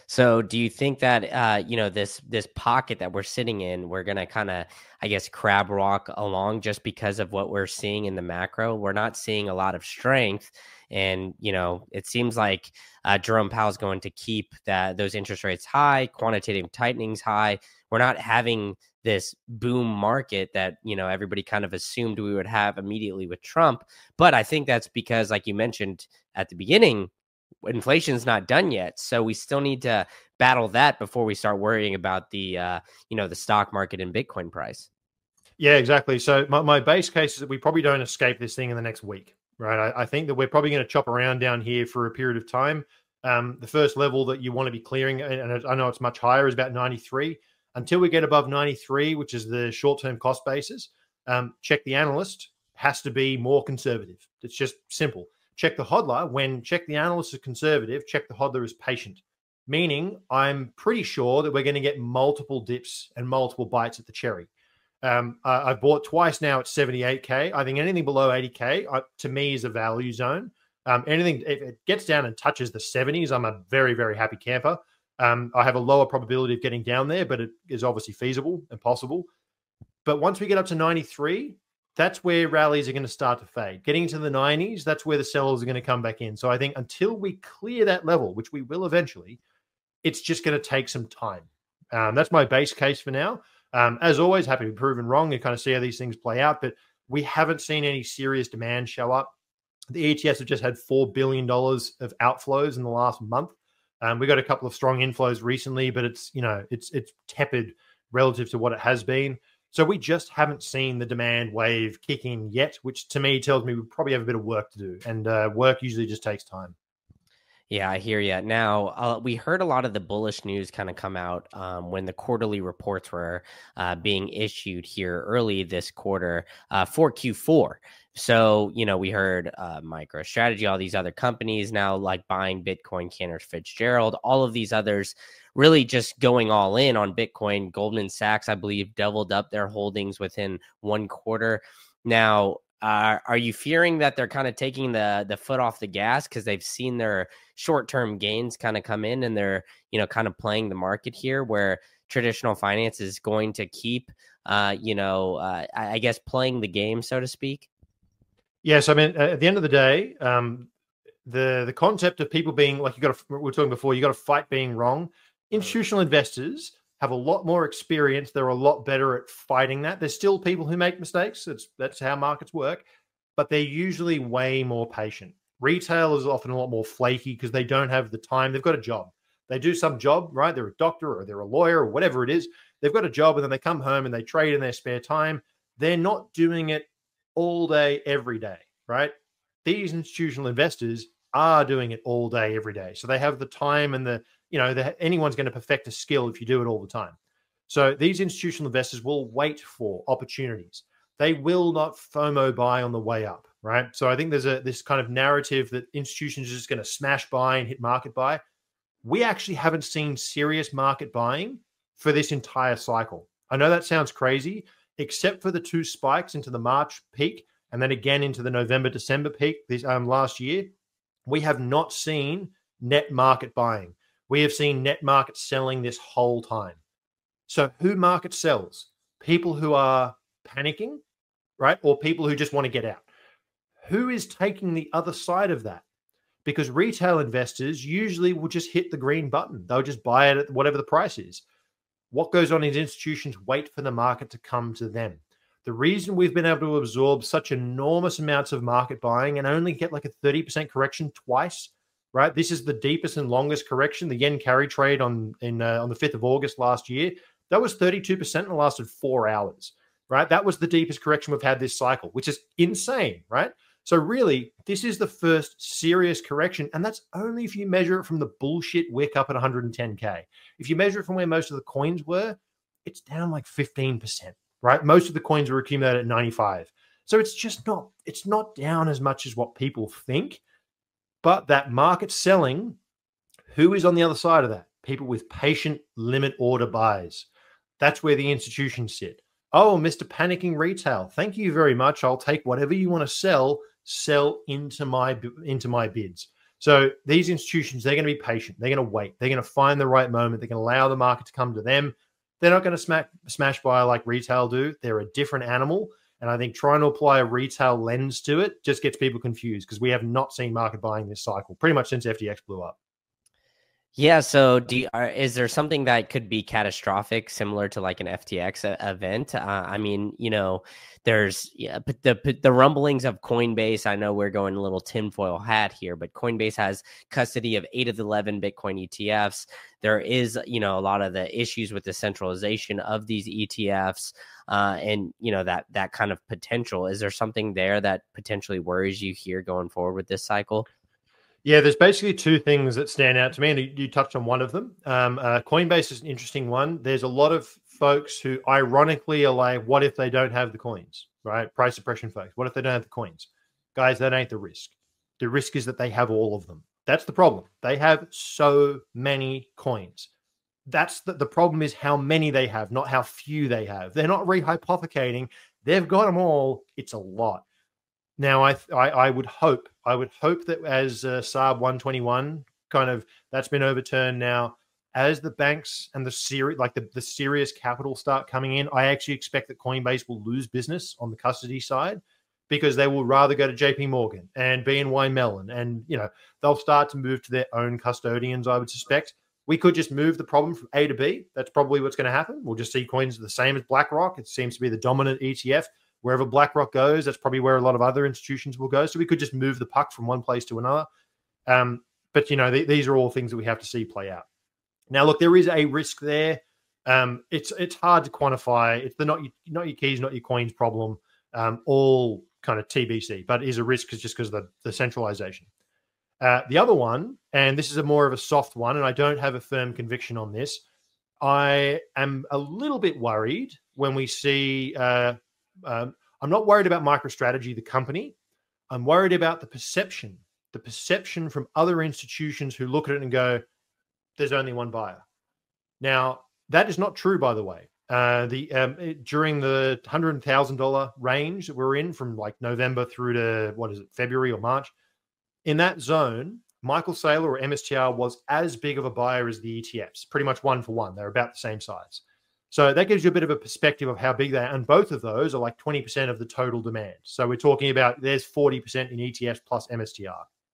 So do you think that this pocket that we're sitting in, we're gonna kind of, I guess, crab walk along just because of what we're seeing in the macro? We're not seeing a lot of strength, and it seems like Jerome Powell is going to keep those interest rates high, quantitative tightening's high. We're not having this boom market that everybody kind of assumed we would have immediately with Trump. But I think that's because, like you mentioned at the beginning, inflation's not done yet, so we still need to battle that before we start worrying about the the stock market and Bitcoin price. Yeah, exactly. So my base case is that we probably don't escape this thing in the next week, right? I think that we're probably going to chop around down here for a period of time. The first level that you want to be clearing, and I know it's much higher, is about 93. Until we get above 93, which is the short-term cost basis, check the analyst has to be more conservative. It's just simple. Check the hodler. When check the analyst is conservative, check the hodler is patient. Meaning, I'm pretty sure that we're going to get multiple dips and multiple bites at the cherry. I've bought twice now at 78K. I think anything below 80K, to me, is a value zone. Anything, if it gets down and touches the 70s, I'm a very, very happy camper. I have a lower probability of getting down there, but it is obviously feasible and possible. But once we get up to 93, that's where rallies are going to start to fade. Getting into the 90s, that's where the sellers are going to come back in. So I think until we clear that level, which we will eventually, it's just going to take some time. That's my base case for now. As always, happy to be proven wrong and kind of see how these things play out. But we haven't seen any serious demand show up. The ETFs have just had $4 billion of outflows in the last month. We got a couple of strong inflows recently, but it's tepid relative to what it has been. So we just haven't seen the demand wave kick in yet, which to me tells me we probably have a bit of work to do. And work usually just takes time. Yeah, I hear you. Now, we heard a lot of the bullish news kind of come out when the quarterly reports were being issued here early this quarter for Q4. So, we heard MicroStrategy, all these other companies now like buying Bitcoin, Cantor Fitzgerald, all of these others really just going all in on Bitcoin. Goldman Sachs, I believe, doubled up their holdings within one quarter. Now, are you fearing that they're kind of taking the foot off the gas because they've seen their short-term gains kind of come in and they're, kind of playing the market here where traditional finance is going to keep, I guess, playing the game, so to speak? Yes. I mean, at the end of the day, the concept of people being like, we were talking before, you got to fight being wrong. Institutional investors have a lot more experience. They're a lot better at fighting that. There's still people who make mistakes. That's how markets work, but they're usually way more patient. Retail is often a lot more flaky because they don't have the time. They've got a job. They do some job, right? They're a doctor or they're a lawyer or whatever it is. They've got a job and then they come home and they trade in their spare time. They're not doing it all day, every day, right? These institutional investors are doing it all day, every day. So they have the time and anyone's going to perfect a skill if you do it all the time. So these institutional investors will wait for opportunities. They will not FOMO buy on the way up, right? So I think there's this kind of narrative that institutions are just going to smash buy and hit market buy. We actually haven't seen serious market buying for this entire cycle. I know that sounds crazy, except for the two spikes into the March peak and then again into the November-December peak this last year. We have not seen net market buying. We have seen net market selling this whole time. So who market sells? People who are panicking, right? Or people who just want to get out. Who is taking the other side of that? Because retail investors usually will just hit the green button. They'll just buy it at whatever the price is. What goes on is institutions wait for the market to come to them. The reason we've been able to absorb such enormous amounts of market buying and only get like a 30% correction twice, right? This is the deepest and longest correction. The yen carry trade on the 5th of August last year, that was 32% and lasted 4 hours, right? That was the deepest correction we've had this cycle, which is insane, right? So really, this is the first serious correction, and that's only if you measure it from the bullshit wick up at 110K. If you measure it from where most of the coins were, it's down like 15%, right? Most of the coins were accumulated at 95. So it's not down as much as what people think. But that market selling, who is on the other side of that? People with patient limit order buys. That's where the institutions sit. Oh, Mr. Panicking Retail, thank you very much. I'll take whatever you want to sell into my bids. So these institutions, they're going to be patient. They're going to wait. They're going to find the right moment. They're going to allow the market to come to them. They're not going to smash buy like retail do. They're a different animal. And I think trying to apply a retail lens to it just gets people confused because we have not seen market buying this cycle pretty much since FTX blew up. Yeah. So is there something that could be catastrophic, similar to like an FTX event? I mean, there's the rumblings of Coinbase. I know we're going a little tinfoil hat here, but Coinbase has custody of 8 of the 11 Bitcoin ETFs. There is, a lot of the issues with the centralization of these ETFs, and that kind of potential. Is there something there that potentially worries you here going forward with this cycle? Yeah, there's basically two things that stand out to me, and you touched on one of them. Coinbase is an interesting one. There's a lot of folks who ironically are like, what if they don't have the coins, right? Price suppression folks. What if they don't have the coins? Guys, that ain't the risk. The risk is that they have all of them. That's the problem. They have so many coins. That's the problem is how many they have, not how few they have. They're not rehypothecating. They've got them all. It's a lot. Now, I would hope that as SARB 121 kind of that's been overturned now, as the banks and the serious capital start coming in, I actually expect that Coinbase will lose business on the custody side because they will rather go to JP Morgan and BNY Mellon, and they'll start to move to their own custodians. I would suspect we could just move the problem from A to B. That's probably what's going to happen. We'll just see coins the same as BlackRock. It seems to be the dominant ETF. Wherever BlackRock goes, that's probably where a lot of other institutions will go. So we could just move the puck from one place to another. But these are all things that we have to see play out. Now, look, there is a risk there. It's hard to quantify. It's the not your keys, not your coins problem. All kind of TBC, but it is a risk just because of the centralization. The other one, and this is more of a soft one, and I don't have a firm conviction on this. I am a little bit worried when we see. I'm not worried about MicroStrategy, the company. I'm worried about the perception from other institutions who look at it and go, there's only one buyer. Now, that is not true, by the way. During the $100,000 range that we're in from like November through to, February or March, in that zone, Michael Saylor or MSTR was as big of a buyer as the ETFs, pretty much one for one. They're about the same size. So that gives you a bit of a perspective of how big they are. And both of those are like 20% of the total demand. So we're talking about there's 40% in ETFs plus MSTR.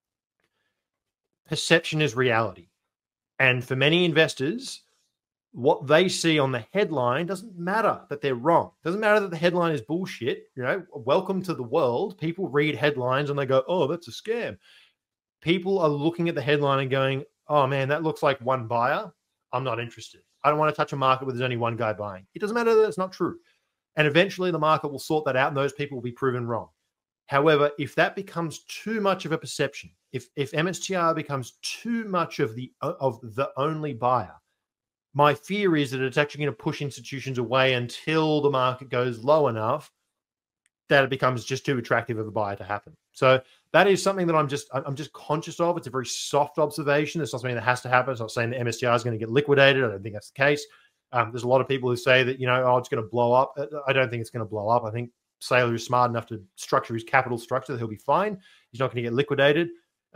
Perception is reality. And for many investors, what they see on the headline doesn't matter that they're wrong. Doesn't matter that the headline is bullshit. Welcome to the world. People read headlines and they go, oh, that's a scam. People are looking at the headline and going, oh man, that looks like one buyer. I'm not interested. I don't want to touch a market where there's only one guy buying. It doesn't matter that it's not true. And eventually the market will sort that out and those people will be proven wrong. However, if that becomes too much of a perception, if MSTR becomes too much of the only buyer, my fear is that it's actually going to push institutions away until the market goes low enough that it becomes just too attractive of a buyer to happen. So that is something that I'm just conscious of. It's a very soft observation. It's not something that has to happen. It's not saying that MSTR is going to get liquidated. I don't think that's the case. There's a lot of people who say that, it's going to blow up. I don't think it's going to blow up. I think Saylor is smart enough to structure his capital structure that he'll be fine. He's not going to get liquidated.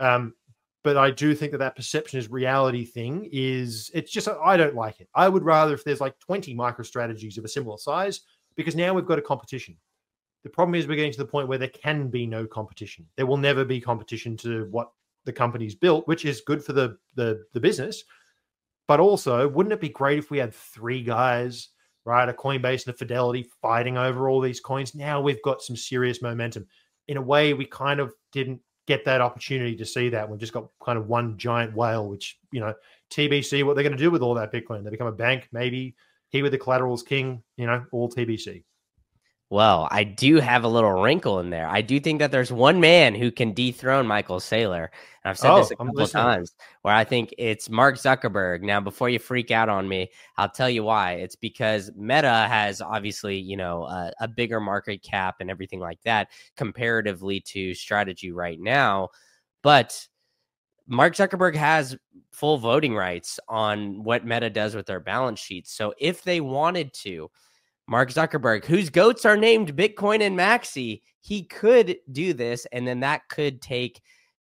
But I do think that perception is reality thing I don't like it. I would rather if there's like 20 MicroStrategies of a similar size, because now we've got a competition. The problem is we're getting to the point where there can be no competition. There will never be competition to what the company's built, which is good for the business. But also, wouldn't it be great if we had 3 guys, right, a Coinbase and a Fidelity fighting over all these coins? Now we've got some serious momentum. In a way, we kind of didn't get that opportunity to see that. We've just got kind of one giant whale, which, TBC, what they're going to do with all that Bitcoin. They become a bank, maybe. He with the collateral is king, all TBC. Well, I do have a little wrinkle in there. I do think that there's one man who can dethrone Michael Saylor. And I've said this a couple of times where I think it's Mark Zuckerberg. Now, before you freak out on me, I'll tell you why. It's because Meta has obviously, a bigger market cap and everything like that comparatively to Strategy right now. But Mark Zuckerberg has full voting rights on what Meta does with their balance sheets. So if they wanted to, Mark Zuckerberg, whose goats are named Bitcoin and Maxi, he could do this, and then that could take,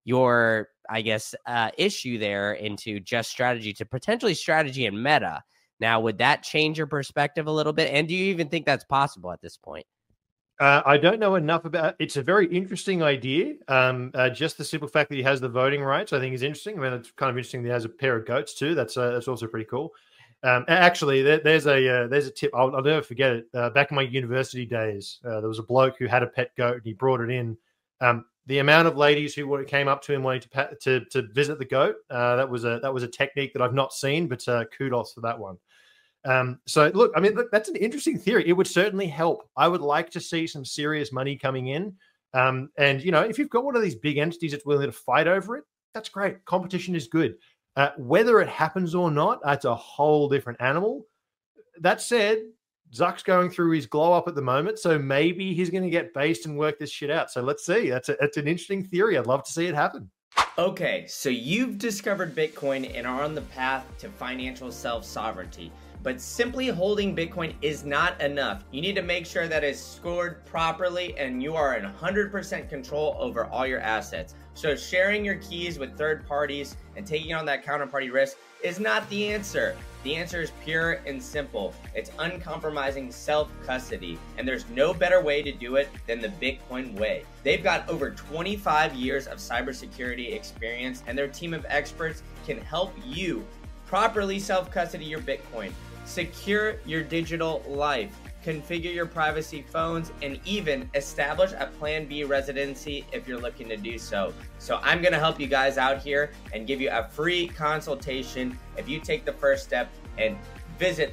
your, I guess, issue there into just strategy to potentially strategy and meta. Now, would that change your perspective a little bit? And do you even think that's possible at this point? I don't know enough about. It's a very interesting idea. Just the simple fact that he has the voting rights, I think, is interesting. I mean, it's kind of interesting that he has a pair of goats too. That's also pretty cool. Actually, there's a tip. I'll never forget it. Back in my university days, there was a bloke who had a pet goat and he brought it in. The amount of ladies who came up to him wanting to visit the goat, that was a technique that I've not seen, but kudos for that one. So look, I mean, that's an interesting theory. It would certainly help. I would like to see some serious money coming in. And if you've got one of these big entities that's willing to fight over it, that's great. Competition is good. Whether it happens or not, that's a whole different animal. That said, Zuck's going through his glow up at the moment, so maybe he's going to get based and work this shit out. So let's see. That's an interesting theory. I'd love to see it happen. Okay, so you've discovered Bitcoin and are on the path to financial self-sovereignty. But simply holding Bitcoin is not enough. You need to make sure that it's scored properly and you are in 100% control over all your assets. So sharing your keys with third parties and taking on that counterparty risk is not the answer. The answer is pure and simple. It's uncompromising self-custody, and there's no better way to do it than the Bitcoin way. They've got over 25 years of cybersecurity experience, and their team of experts can help you properly self-custody your Bitcoin, secure your digital life, configure your privacy phones, and even establish a Plan B residency if you're looking to do so. So I'm going to help you guys out here and give you a free consultation if you take the first step and visit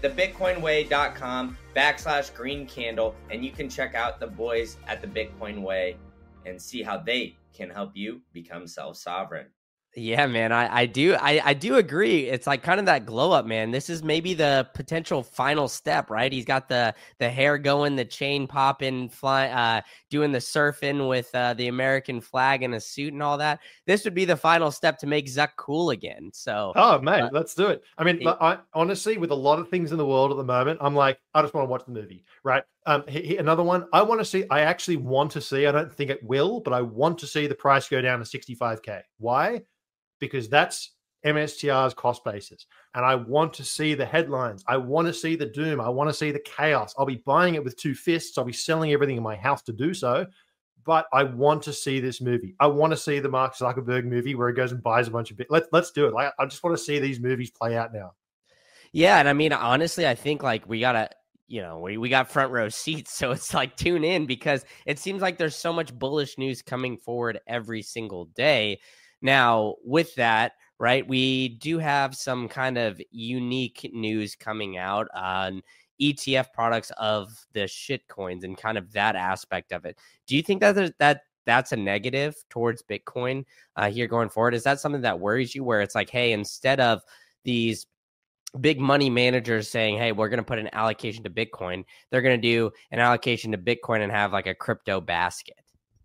thebitcoinway.com/green candle, and you can check out the boys at the Bitcoin Way and see how they can help you become self-sovereign. Yeah, man, I do agree. It's like kind of that glow up, man. This is maybe the potential final step, right? He's got the hair going, the chain popping, flying, doing the surfing with the American flag and a suit and all that. This would be the final step to make Zuck cool again. So, oh man, let's do it. I mean, I honestly, with a lot of things in the world at the moment, I'm like, I just want to watch the movie, right? Another one I want to see. I actually want to see. I don't think it will, but I want to see the price go down to 65K. Why? Because that's MSTR's cost basis. And I want to see the headlines. I want to see the doom. I want to see the chaos. I'll be buying it with two fists. I'll be selling everything in my house to do so. But I want to see this movie. I want to see the Mark Zuckerberg movie where he goes and buys a bunch of Let's do it. I just want to see these movies play out now. Yeah. And I mean, honestly, I think like we got to, we got front row seats. So it's like tune in because it seems like there's so much bullish news coming forward every single day. Now, with that, right, we do have some kind of unique news coming out on ETF products of the shit coins and kind of that aspect of it. Do you think that that's a negative towards Bitcoin here going forward? Is that something that worries you where it's like, hey, instead of these big money managers saying, hey, we're going to put an allocation to Bitcoin, they're going to do an allocation to Bitcoin and have like a crypto basket?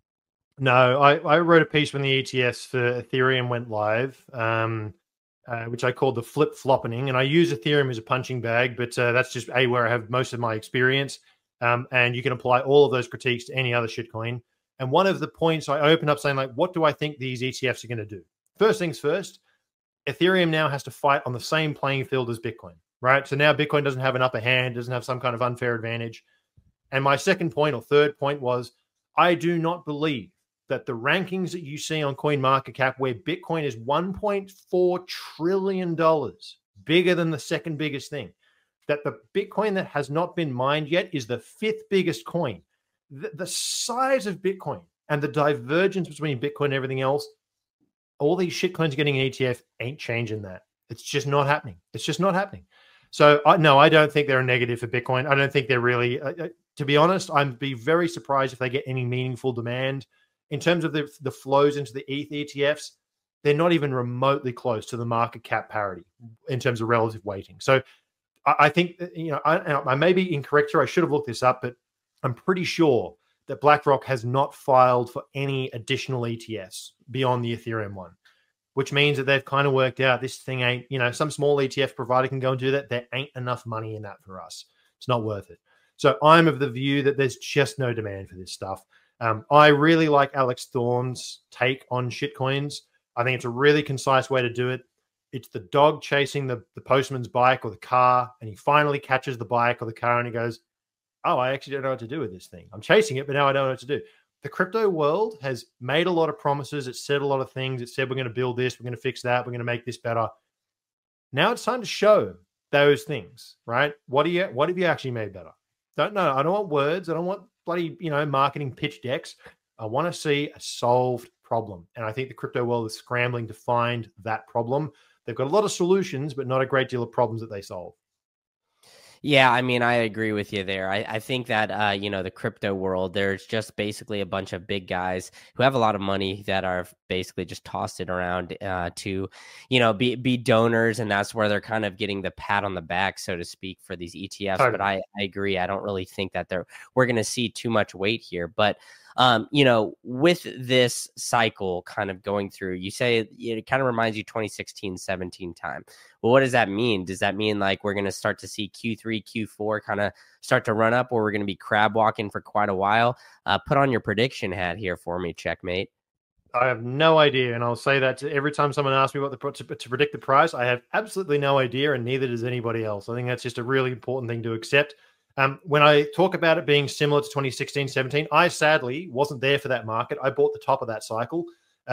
No, I wrote a piece when the ETFs for Ethereum went live, which I called the flip-floppening. And I use Ethereum as a punching bag, but that's just where I have most of my experience. And you can apply all of those critiques to any other shitcoin. And one of the points I opened up saying, like, what do I think these ETFs are going to do? First things first, Ethereum now has to fight on the same playing field as Bitcoin, right? So now Bitcoin doesn't have an upper hand, doesn't have some kind of unfair advantage. And my second point or third point was, I do not believe that the rankings that you see on CoinMarketCap, where Bitcoin is $1.4 trillion, bigger than the second biggest thing, that the Bitcoin that has not been mined yet is the fifth biggest coin. The size of Bitcoin and the divergence between Bitcoin and everything else, all these shitcoins getting an ETF ain't changing that. It's just not happening. It's just not happening. So, no, I don't think they're a negative for Bitcoin. I don't think they're really, to be honest, I'd be very surprised if they get any meaningful demand. In terms of the flows into the ETH ETFs, they're not even remotely close to the market cap parity in terms of relative weighting. So I think, I may be incorrect here. I should have looked this up, but I'm pretty sure that BlackRock has not filed for any additional ETFs beyond the Ethereum one, which means that they've kind of worked out this thing ain't, some small ETF provider can go and do that. There ain't enough money in that for us. It's not worth it. So I'm of the view that there's just no demand for this stuff. I really like Alex Thorne's take on shitcoins. I think it's a really concise way to do it. It's the dog chasing the postman's bike or the car, and he finally catches the bike or the car, and he goes, oh, I actually don't know what to do with this thing. I'm chasing it, but now I don't know what to do. The crypto world has made a lot of promises. It said a lot of things. It said, we're going to build this, we're going to fix that, we're going to make this better. Now it's time to show those things, right? What have you actually made better? Don't know. I don't want words. I don't want bloody, marketing pitch decks. I want to see a solved problem. And I think the crypto world is scrambling to find that problem. They've got a lot of solutions, but not a great deal of problems that they solve. Yeah, I mean, I agree with you there. I think that, the crypto world, there's just basically a bunch of big guys who have a lot of money that are basically just tossed it around to, be donors. And that's where they're kind of getting the pat on the back, so to speak, for these ETFs. Totally. But I agree. I don't really think that we're going to see too much weight here. But with this cycle kind of going through, you say it kind of reminds you 2016-17 time. Well, what does that mean? Does that mean like we're going to start to see Q3, Q4 kind of start to run up, or we're going to be crab walking for quite a while? Put on your prediction hat here for me, Checkmate. I have no idea, and I'll say that to every time someone asks me what to predict the price. I have absolutely no idea, and neither does anybody else. I think that's just a really important thing to accept. When I talk about it being similar to 2016-17, I sadly wasn't there for that market. I bought the top of that cycle.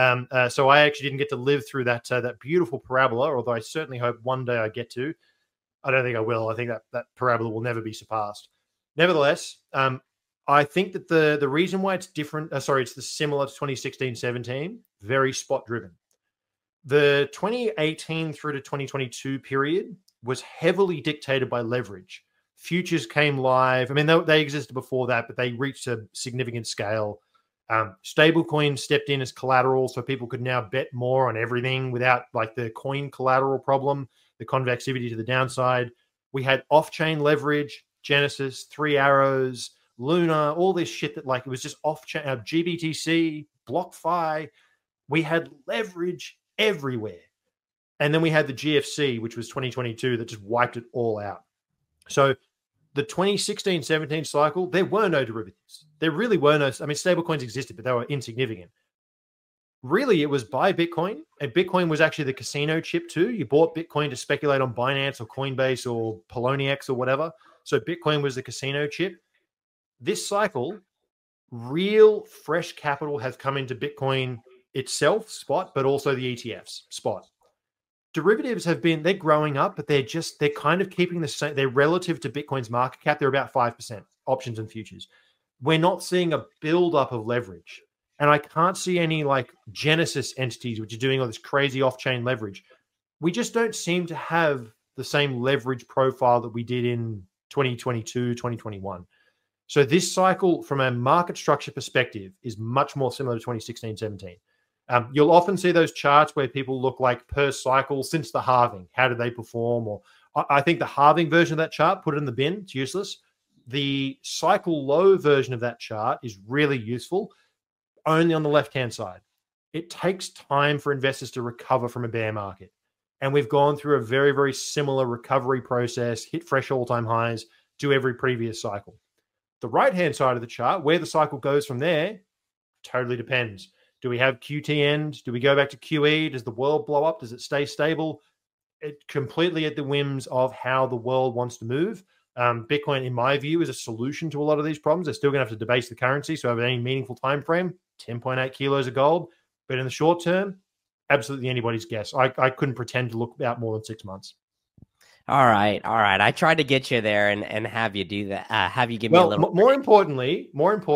So I actually didn't get to live through that beautiful parabola, although I certainly hope one day I get to. I don't think I will. I think that parabola will never be surpassed. Nevertheless, I think that the reason why it's different, it's similar to 2016-17, very spot driven. The 2018 through to 2022 period was heavily dictated by leverage. Futures came live. I mean, they existed before that, but they reached a significant scale. Stablecoin stepped in as collateral, so people could now bet more on everything without like the coin collateral problem, the convexivity to the downside. We had off-chain leverage, Genesis, Three Arrows, Luna, all this shit that like it was just off-chain, GBTC, BlockFi. We had leverage everywhere. And then we had the GFC, which was 2022, that just wiped it all out. So the 2016-17 cycle, there were no derivatives. There really were no, stablecoins existed, but they were insignificant. Really, it was buy Bitcoin, and Bitcoin was actually the casino chip too. You bought Bitcoin to speculate on Binance or Coinbase or Poloniex or whatever. So Bitcoin was the casino chip. This cycle, real fresh capital has come into Bitcoin itself, spot, but also the ETFs, spot. Derivatives they're growing up, but they're kind of keeping the same. They're relative to Bitcoin's market cap. They're about 5% options and futures. We're not seeing a buildup of leverage. And I can't see any like Genesis entities, which are doing all this crazy off-chain leverage. We just don't seem to have the same leverage profile that we did in 2022, 2021. So this cycle from a market structure perspective is much more similar to 2016-17. You'll often see those charts where people look like per cycle since the halving. How did they perform? Or I think the halving version of that chart, put it in the bin. It's useless. The cycle low version of that chart is really useful, only on the left-hand side. It takes time for investors to recover from a bear market. And we've gone through a very, very similar recovery process, hit fresh all-time highs to every previous cycle. The right-hand side of the chart, where the cycle goes from there, totally depends. Do we have QT end? Do we go back to QE? Does the world blow up? Does it stay stable? It completely at the whims of how the world wants to move. Bitcoin, in my view, is a solution to a lot of these problems. They're still going to have to debase the currency. So over any meaningful time frame, 10.8 kilos of gold. But in the short term, absolutely anybody's guess. I couldn't pretend to look out more than 6 months. All right. I tried to get you there and have you do that. Have you give me a little. More importantly,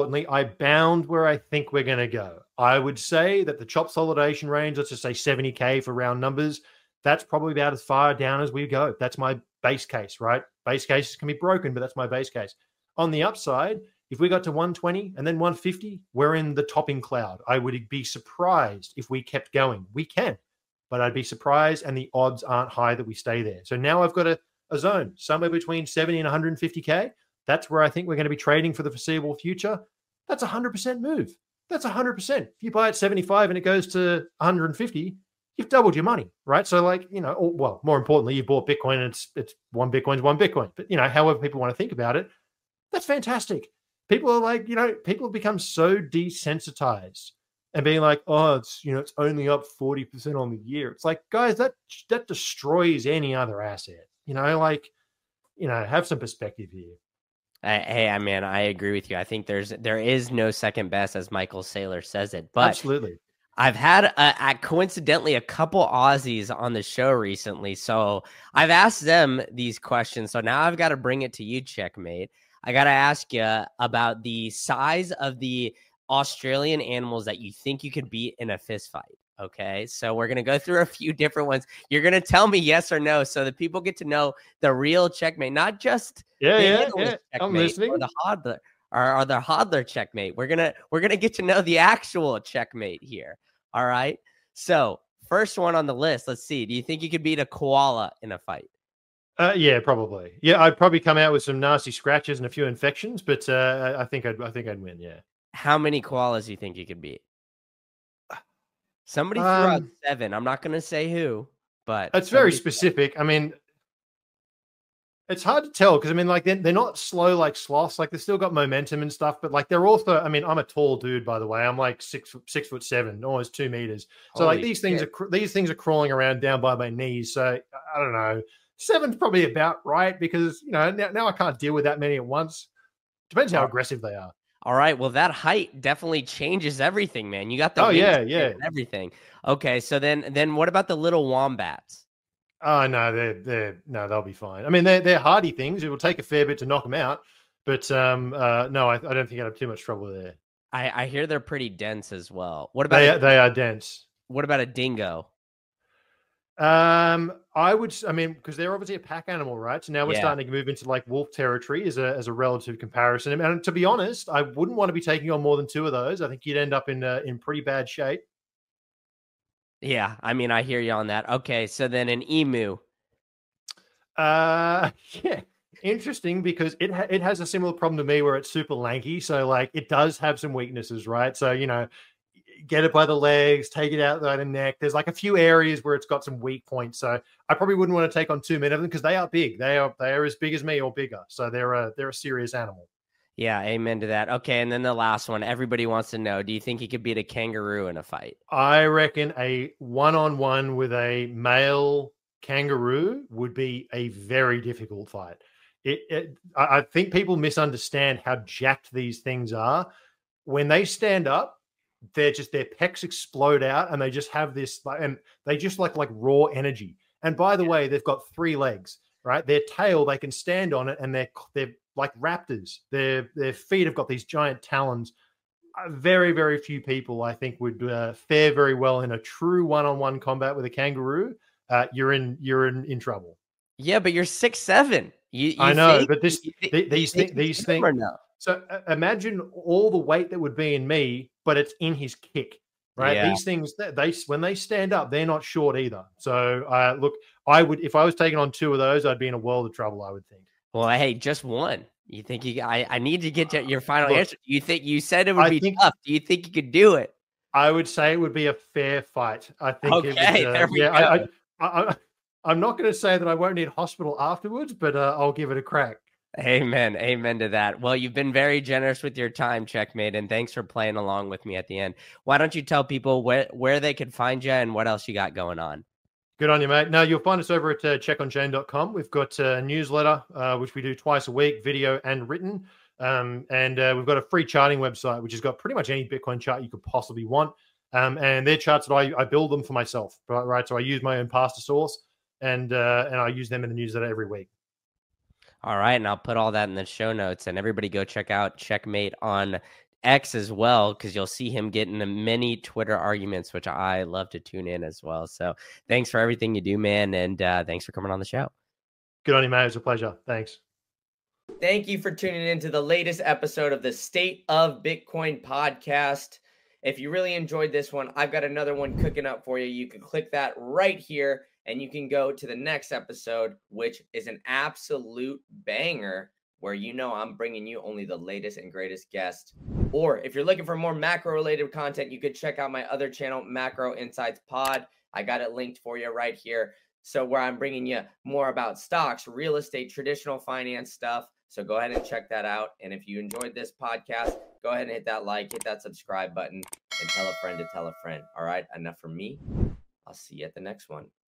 I bound where I think we're going to go. I would say that the chop solidation range, let's just say 70K for round numbers, that's probably about as far down as we go. That's my base case, right? Base cases can be broken, but that's my base case. On the upside, if we got to 120 and then 150, we're in the topping cloud. I would be surprised if we kept going. We can, but I'd be surprised, and the odds aren't high that we stay there. So now I've got a zone somewhere between 70 and 150K. That's where I think we're going to be trading for the foreseeable future. That's a 100% move. That's 100%. If you buy at 75 and it goes to 150, you've doubled your money, right? So more importantly, you bought Bitcoin and it's one Bitcoin's one Bitcoin. But, however people want to think about it, that's fantastic. people are like, people have become so desensitized and being like, oh, it's only up 40% on the year. It's like, guys, that destroys any other asset. Have some perspective here. Hey, man, I agree with you. I think there is no second best, as Michael Saylor says it. But absolutely, I've had coincidentally a couple Aussies on the show recently, so I've asked them these questions. So now I've got to bring it to you, Checkmate. I got to ask you about the size of the Australian animals that you think you could beat in a fist fight. Okay, so we're going to go through a few different ones. You're going to tell me yes or no so that people get to know the real Checkmate, not just yeah. Checkmate I'm listening. or the hodler or the hodler Checkmate. We're going to get to know the actual Checkmate here. All right. So first one on the list, let's see. Do you think you could beat a koala in a fight? Yeah, probably. Yeah, I'd probably come out with some nasty scratches and a few infections, but I think I'd win. Yeah. How many koalas do you think you could beat? Somebody threw out 7. I'm not going to say who, but it's very specific. I mean, it's hard to tell because they're not slow like sloths. Like, they've still got momentum and stuff, but like they're also. I mean, I'm a tall dude, by the way. I'm like 6'7", almost 2 meters. So Holy like these shit. things are crawling around down by my knees. So I don't know. 7's probably about right because now I can't deal with that many at once. Depends how aggressive they are. All right. Well, that height definitely changes everything, man. You got the yeah, and everything. Okay. So then what about the little wombats? Oh no, they'll be fine. I mean, they're hardy things. It will take a fair bit to knock them out, but no, I don't think I have too much trouble there. I hear they're pretty dense as well. What about they are dense? What about a dingo? Because they're obviously a pack animal, right? So now we're starting to move into like wolf territory as a relative comparison. And to be honest, I wouldn't want to be taking on more than 2 of those. I think you'd end up in pretty bad shape. Yeah, I mean, I hear you on that. Okay, so then an emu. Yeah, interesting because it has a similar problem to me where it's super lanky. So like it does have some weaknesses, right? So get it by the legs, take it out by the neck. There's like a few areas where it's got some weak points. So I probably wouldn't want to take on too many of them because they are big. They are as big as me or bigger. So they're a serious animal. Yeah, amen to that. Okay, and then the last one. Everybody wants to know, do you think you could beat a kangaroo in a fight? I reckon a one-on-one with a male kangaroo would be a very difficult fight. I think people misunderstand how jacked these things are. When they stand up, their pecs explode out and they just have this, and they just like raw energy. And by the way, they've got 3 legs, right? Their tail, they can stand on it, and they're like raptors. Their feet have got these giant talons. Very, very few people, I think, would fare very well in a true one-on-one combat with a kangaroo. You're in trouble. Yeah, but you're 6'7". I know, but these things. No? So imagine all the weight that would be in me, but it's in his kick, right? Yeah. These things, when they stand up, they're not short either. So look, I would, if I was taking on 2 of those, I'd be in a world of trouble, I would think. Well, hey, just one. You think I need to get to your final answer. You think you said it would be tough? Do you think you could do it? I would say it would be a fair fight. I think. Okay, there we go. I'm not going to say that I won't need hospital afterwards, but I'll give it a crack. Amen to that. Well, you've been very generous with your time, Checkmate, and thanks for playing along with me at the end. Why don't you tell people where they could find you and what else you got going on? Good on you, mate. No, you'll find us over at checkonshane.com. We've got a newsletter, which we do twice a week, video and written. And we've got a free charting website, which has got pretty much any Bitcoin chart you could possibly want. And they're charts that I build them for myself, right? So I use my own pasta source, and I use them in the newsletter every week. All right, and I'll put all that in the show notes, and everybody go check out Checkmate on X as well, because you'll see him get into many Twitter arguments, which I love to tune in as well. So thanks for everything you do, man, and thanks for coming on the show. Good on you, mate. It was a pleasure. Thanks. Thank you for tuning in to the latest episode of the State of Bitcoin podcast. If you really enjoyed this one, I've got another one cooking up for you. You can click that right here, and you can go to the next episode, which is an absolute banger, where I'm bringing you only the latest and greatest guests. Or if you're looking for more macro-related content, you could check out my other channel, Macro Insights Pod. I got it linked for you right here. So where I'm bringing you more about stocks, real estate, traditional finance stuff, So go ahead and check that out. And if you enjoyed this podcast, go ahead and hit that like, hit that subscribe button, and tell a friend to tell a friend. All right, enough from me. I'll see you at the next one.